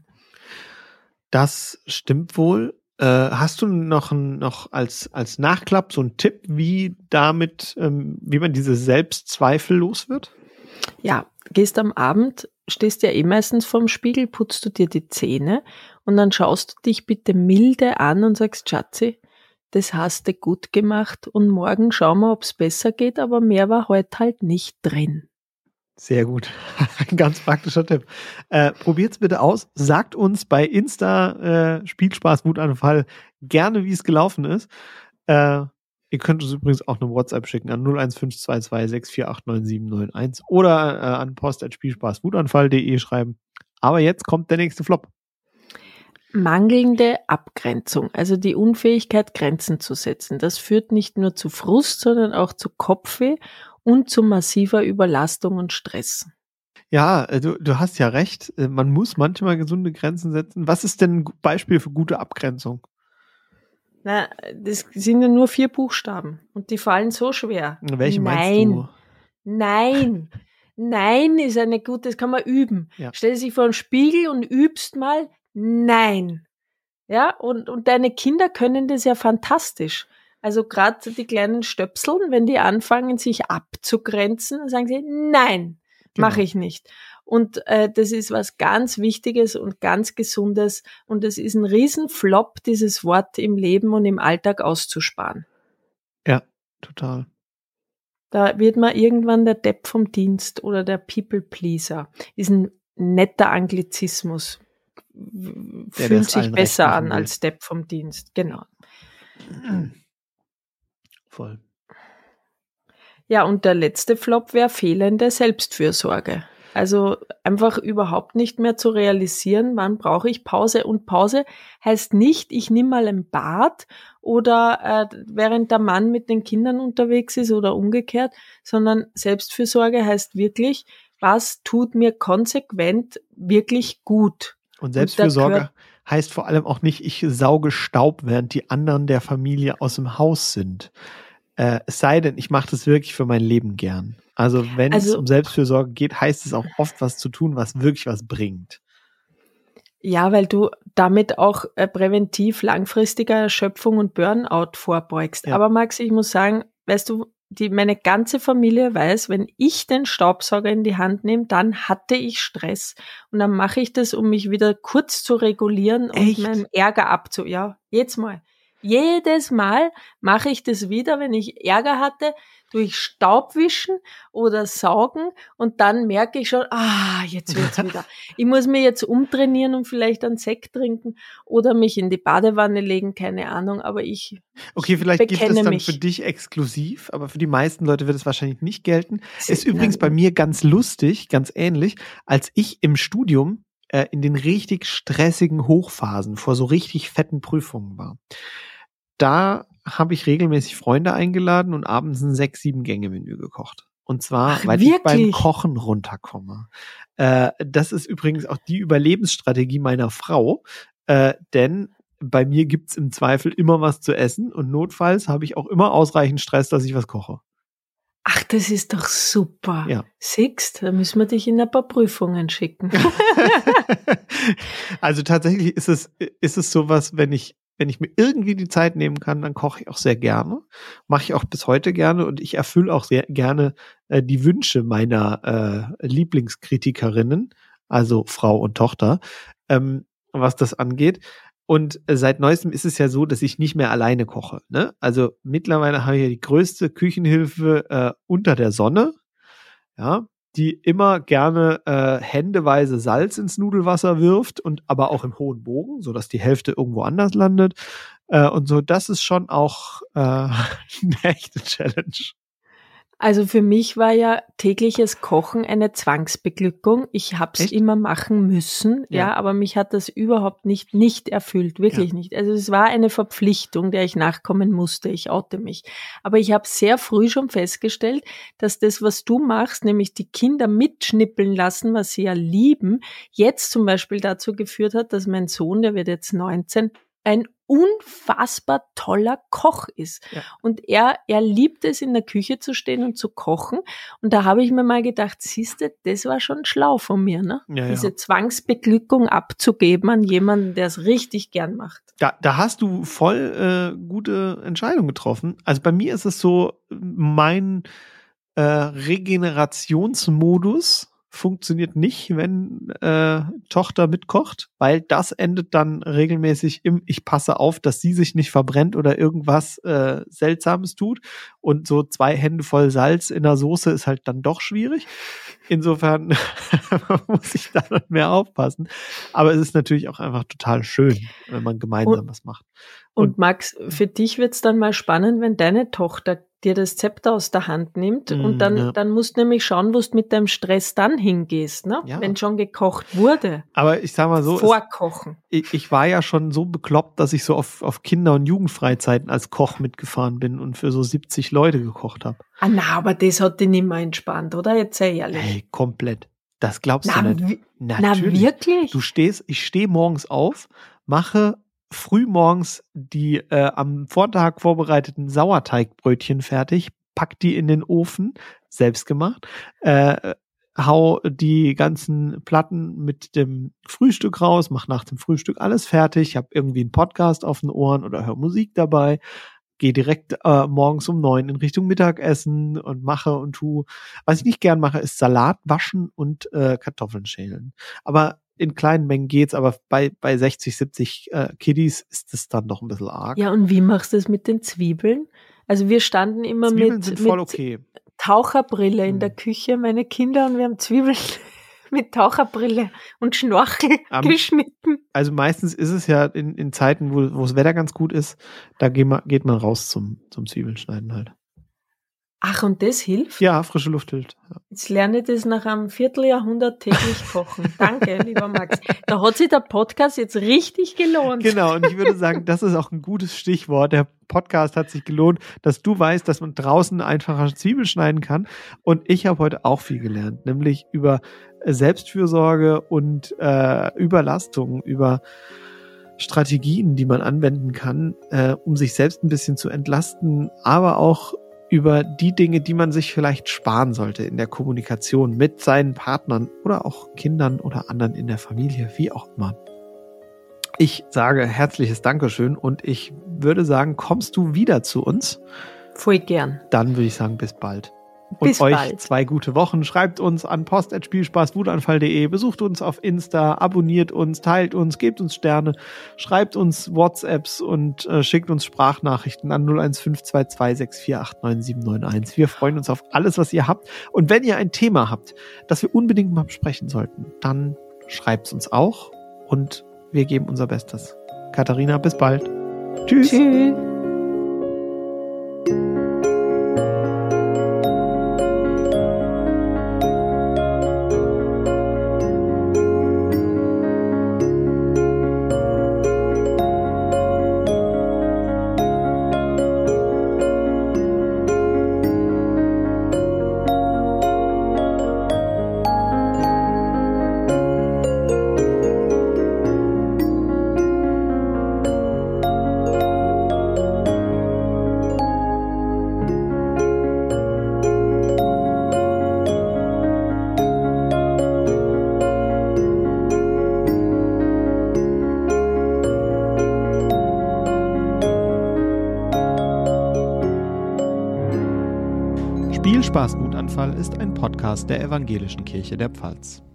Das stimmt wohl. Äh, hast du noch, ein, noch als, als Nachklapp so einen Tipp, wie damit, ähm, wie man diese Selbstzweifel los wird? Ja, gehst am Abend, stehst ja eh meistens vorm Spiegel, putzt du dir die Zähne und dann schaust du dich bitte milde an und sagst, Schatzi, das hast du gut gemacht und morgen schauen wir, ob es besser geht, aber mehr war heute halt nicht drin. Sehr gut. Ein ganz praktischer Tipp. Äh, probiert's bitte aus. Sagt uns bei Insta äh, Spielspaß Wutanfall gerne, wie es gelaufen ist. Äh, ihr könnt uns übrigens auch eine WhatsApp schicken an null eins fünf zwei zwei sechs vier acht neun sieben neun eins oder äh, an post at spielspaßwutanfall punkt de schreiben. Aber jetzt kommt der nächste Flop. Mangelnde Abgrenzung, also die Unfähigkeit, Grenzen zu setzen. Das führt nicht nur zu Frust, sondern auch zu Kopfweh und zu massiver Überlastung und Stress. Ja, äh, du, du hast ja recht. Äh, Man muss manchmal gesunde Grenzen setzen. Was ist denn ein Gu- Beispiel für gute Abgrenzung? Na, das sind ja nur vier Buchstaben und die fallen so schwer. Welche Nein. meinst du? Nein. Nein ist eine gute, das kann man üben. Ja. Stell dich vor den Spiegel und übst mal Nein. Ja, und, und deine Kinder können das ja fantastisch. Also gerade die kleinen Stöpseln, wenn die anfangen, sich abzugrenzen, dann sagen sie, nein, Genau. mache ich nicht. Und äh, das ist was ganz Wichtiges und ganz Gesundes. Und es ist ein Riesenflop, dieses Wort im Leben und im Alltag auszusparen. Ja, total. Da wird man irgendwann der Depp vom Dienst oder der People-Pleaser. Ist ein netter Anglizismus. Der, Fühlt das sich allen besser recht an machen will. als Depp vom Dienst. Genau. Voll. Ja, und der letzte Flop wäre fehlende Selbstfürsorge. Also einfach überhaupt nicht mehr zu realisieren, wann brauche ich Pause. Und Pause heißt nicht, ich nehme mal ein Bad oder äh, während der Mann mit den Kindern unterwegs ist oder umgekehrt, sondern Selbstfürsorge heißt wirklich, was tut mir konsequent wirklich gut. Und Selbstfürsorge Und da gehört- heißt vor allem auch nicht, ich sauge Staub, während die anderen der Familie aus dem Haus sind. Äh, es sei denn, ich mache das wirklich für mein Leben gern. Also wenn es Also- um Selbstfürsorge geht, heißt es auch oft was zu tun, was wirklich was bringt. Ja, weil du damit auch äh, präventiv langfristiger Erschöpfung und Burnout vorbeugst. Ja. Aber Max, ich muss sagen, weißt du, die, meine ganze Familie weiß, wenn ich den Staubsauger in die Hand nehme, dann hatte ich Stress. Und dann mache ich das, um mich wieder kurz zu regulieren und Echt? meinen Ärger abzu... Ja, jetzt mal. Jedes Mal mache ich das wieder, wenn ich Ärger hatte, durch Staubwischen oder Saugen und dann merke ich schon, ah, jetzt wird's wieder. Ich muss mir jetzt umtrainieren und vielleicht einen Sekt trinken oder mich in die Badewanne legen, keine Ahnung, aber ich Okay, ich vielleicht gibt es bekenne dann mich. für dich exklusiv, aber für die meisten Leute wird es wahrscheinlich nicht gelten. Sie- Ist übrigens bei Nein. mir ganz lustig, ganz ähnlich, als ich im Studium äh, in den richtig stressigen Hochphasen vor so richtig fetten Prüfungen war. Da habe ich regelmäßig Freunde eingeladen und abends ein sechs, sieben Gänge-Menü gekocht. Und zwar, Ach, weil ich beim wirklich? Kochen runterkomme. Äh, das ist übrigens auch die Überlebensstrategie meiner Frau, äh, denn bei mir gibt's im Zweifel immer was zu essen und notfalls habe ich auch immer ausreichend Stress, dass ich was koche. Ach, das ist doch super. Ja. Siehst, da müssen wir dich in ein paar Prüfungen schicken. Also tatsächlich ist es, ist es sowas, wenn ich, wenn ich mir irgendwie die Zeit nehmen kann, dann koche ich auch sehr gerne. Mache ich auch bis heute gerne und ich erfülle auch sehr gerne äh, die Wünsche meiner äh, Lieblingskritikerinnen, also Frau und Tochter, ähm, was das angeht. Und äh, seit neuestem ist es ja so, dass ich nicht mehr alleine koche. Ne? Also mittlerweile habe ich ja die größte Küchenhilfe äh, unter der Sonne, ja, die immer gerne äh, händeweise Salz ins Nudelwasser wirft und aber auch im hohen Bogen, so dass die Hälfte irgendwo anders landet. Äh, und so, das ist schon auch äh, eine echte Challenge. Also für mich war ja tägliches Kochen eine Zwangsbeglückung. Ich habe es Echt? immer machen müssen, ja. Ja. aber mich hat das überhaupt nicht nicht erfüllt, wirklich Ja. nicht. Also es war eine Verpflichtung, der ich nachkommen musste. Ich oute mich. Aber ich habe sehr früh schon festgestellt, dass das, was du machst, nämlich die Kinder mitschnippeln lassen, was sie ja lieben, jetzt zum Beispiel dazu geführt hat, dass mein Sohn, der wird jetzt neunzehn, ein unfassbar toller Koch ist. Ja. Und er, er liebt es, in der Küche zu stehen und zu kochen. Und da habe ich mir mal gedacht, siehste, das war schon schlau von mir, ne? Ja, Diese ja. Zwangsbeglückung abzugeben an jemanden, der es richtig gern macht. Da, da hast du voll äh, gute Entscheidung getroffen. Also bei mir ist es so, mein äh, Regenerationsmodus funktioniert nicht, wenn äh, Tochter mitkocht, weil das endet dann regelmäßig im ich passe auf, dass sie sich nicht verbrennt oder irgendwas äh, Seltsames tut und so zwei Hände voll Salz in der Soße ist halt dann doch schwierig. Insofern muss ich da dann mehr aufpassen. Aber es ist natürlich auch einfach total schön, wenn man gemeinsam Und- was macht. Und, Und- Max, für dich wird's dann mal spannend, wenn deine Tochter dir das Zepter aus der Hand nimmt Mm, und dann, ja. dann musst du nämlich schauen, wo du mit deinem Stress dann hingehst, ne? Ja. Wenn schon gekocht wurde. Aber ich sag mal so, es, Vorkochen. ich, ich war ja schon so bekloppt, dass ich so auf, auf Kinder- und Jugendfreizeiten als Koch mitgefahren bin und für so siebzig Leute gekocht habe. Ah, na, aber das hat dich nicht mehr entspannt, oder? Jetzt sei ehrlich. Hey, komplett. Das glaubst na, du nicht. wi- na, Natürlich. wirklich? Du stehst, ich stehe morgens auf, mache frühmorgens die äh, am Vortag vorbereiteten Sauerteigbrötchen fertig, pack die in den Ofen, selbst gemacht, äh, hau die ganzen Platten mit dem Frühstück raus, mach nach dem Frühstück alles fertig, hab irgendwie einen Podcast auf den Ohren oder hör Musik dabei, gehe direkt äh, morgens um neun in Richtung Mittagessen und mache und tu. Was ich nicht gern mache, ist Salat waschen und äh, Kartoffeln schälen. Aber in kleinen Mengen geht's, aber bei, bei sechzig, siebzig äh, Kiddies ist es dann doch ein bisschen arg. Ja, und wie machst du das mit den Zwiebeln? Also wir standen immer Zwiebeln mit, sind voll mit okay. Taucherbrille in Hm. der Küche, meine Kinder, und wir haben Zwiebeln mit Taucherbrille und Schnorchel Am- geschnitten. Also meistens ist es ja in, in Zeiten, wo, wo das Wetter ganz gut ist, da geht man, geht man raus zum, zum Zwiebelschneiden halt. Ach, und das hilft? Ja, frische Luft hilft. Ja. Jetzt lerne ich das nach einem Vierteljahrhundert täglich kochen. Danke, lieber Max. Da hat sich der Podcast jetzt richtig gelohnt. Genau, und ich würde sagen, das ist auch ein gutes Stichwort. Der Podcast hat sich gelohnt, dass du weißt, dass man draußen einfacher Zwiebel schneiden kann. Und ich habe heute auch viel gelernt, nämlich über Selbstfürsorge und äh, Überlastung, über Strategien, die man anwenden kann, äh, um sich selbst ein bisschen zu entlasten, aber auch über die Dinge, die man sich vielleicht sparen sollte in der Kommunikation mit seinen Partnern oder auch Kindern oder anderen in der Familie, wie auch immer. Ich sage herzliches Dankeschön und ich würde sagen, kommst du wieder zu uns? Voll gern. Dann würde ich sagen, bis bald. Und Bis euch bald. zwei gute Wochen. Schreibt uns an post at spielspaß wutanfall punkt de, besucht uns auf Insta, abonniert uns, teilt uns, gebt uns Sterne, schreibt uns WhatsApps und äh, schickt uns Sprachnachrichten an null eins fünf zwei zwei sechs vier acht neun sieben neun eins. Wir freuen uns auf alles, was ihr habt. Und wenn ihr ein Thema habt, das wir unbedingt mal besprechen sollten, dann schreibt es uns auch und wir geben unser Bestes. Katharina, bis bald. Tschüss. Tschüss. Spielspaß Wutanfall ist ein Podcast der Evangelischen Kirche der Pfalz.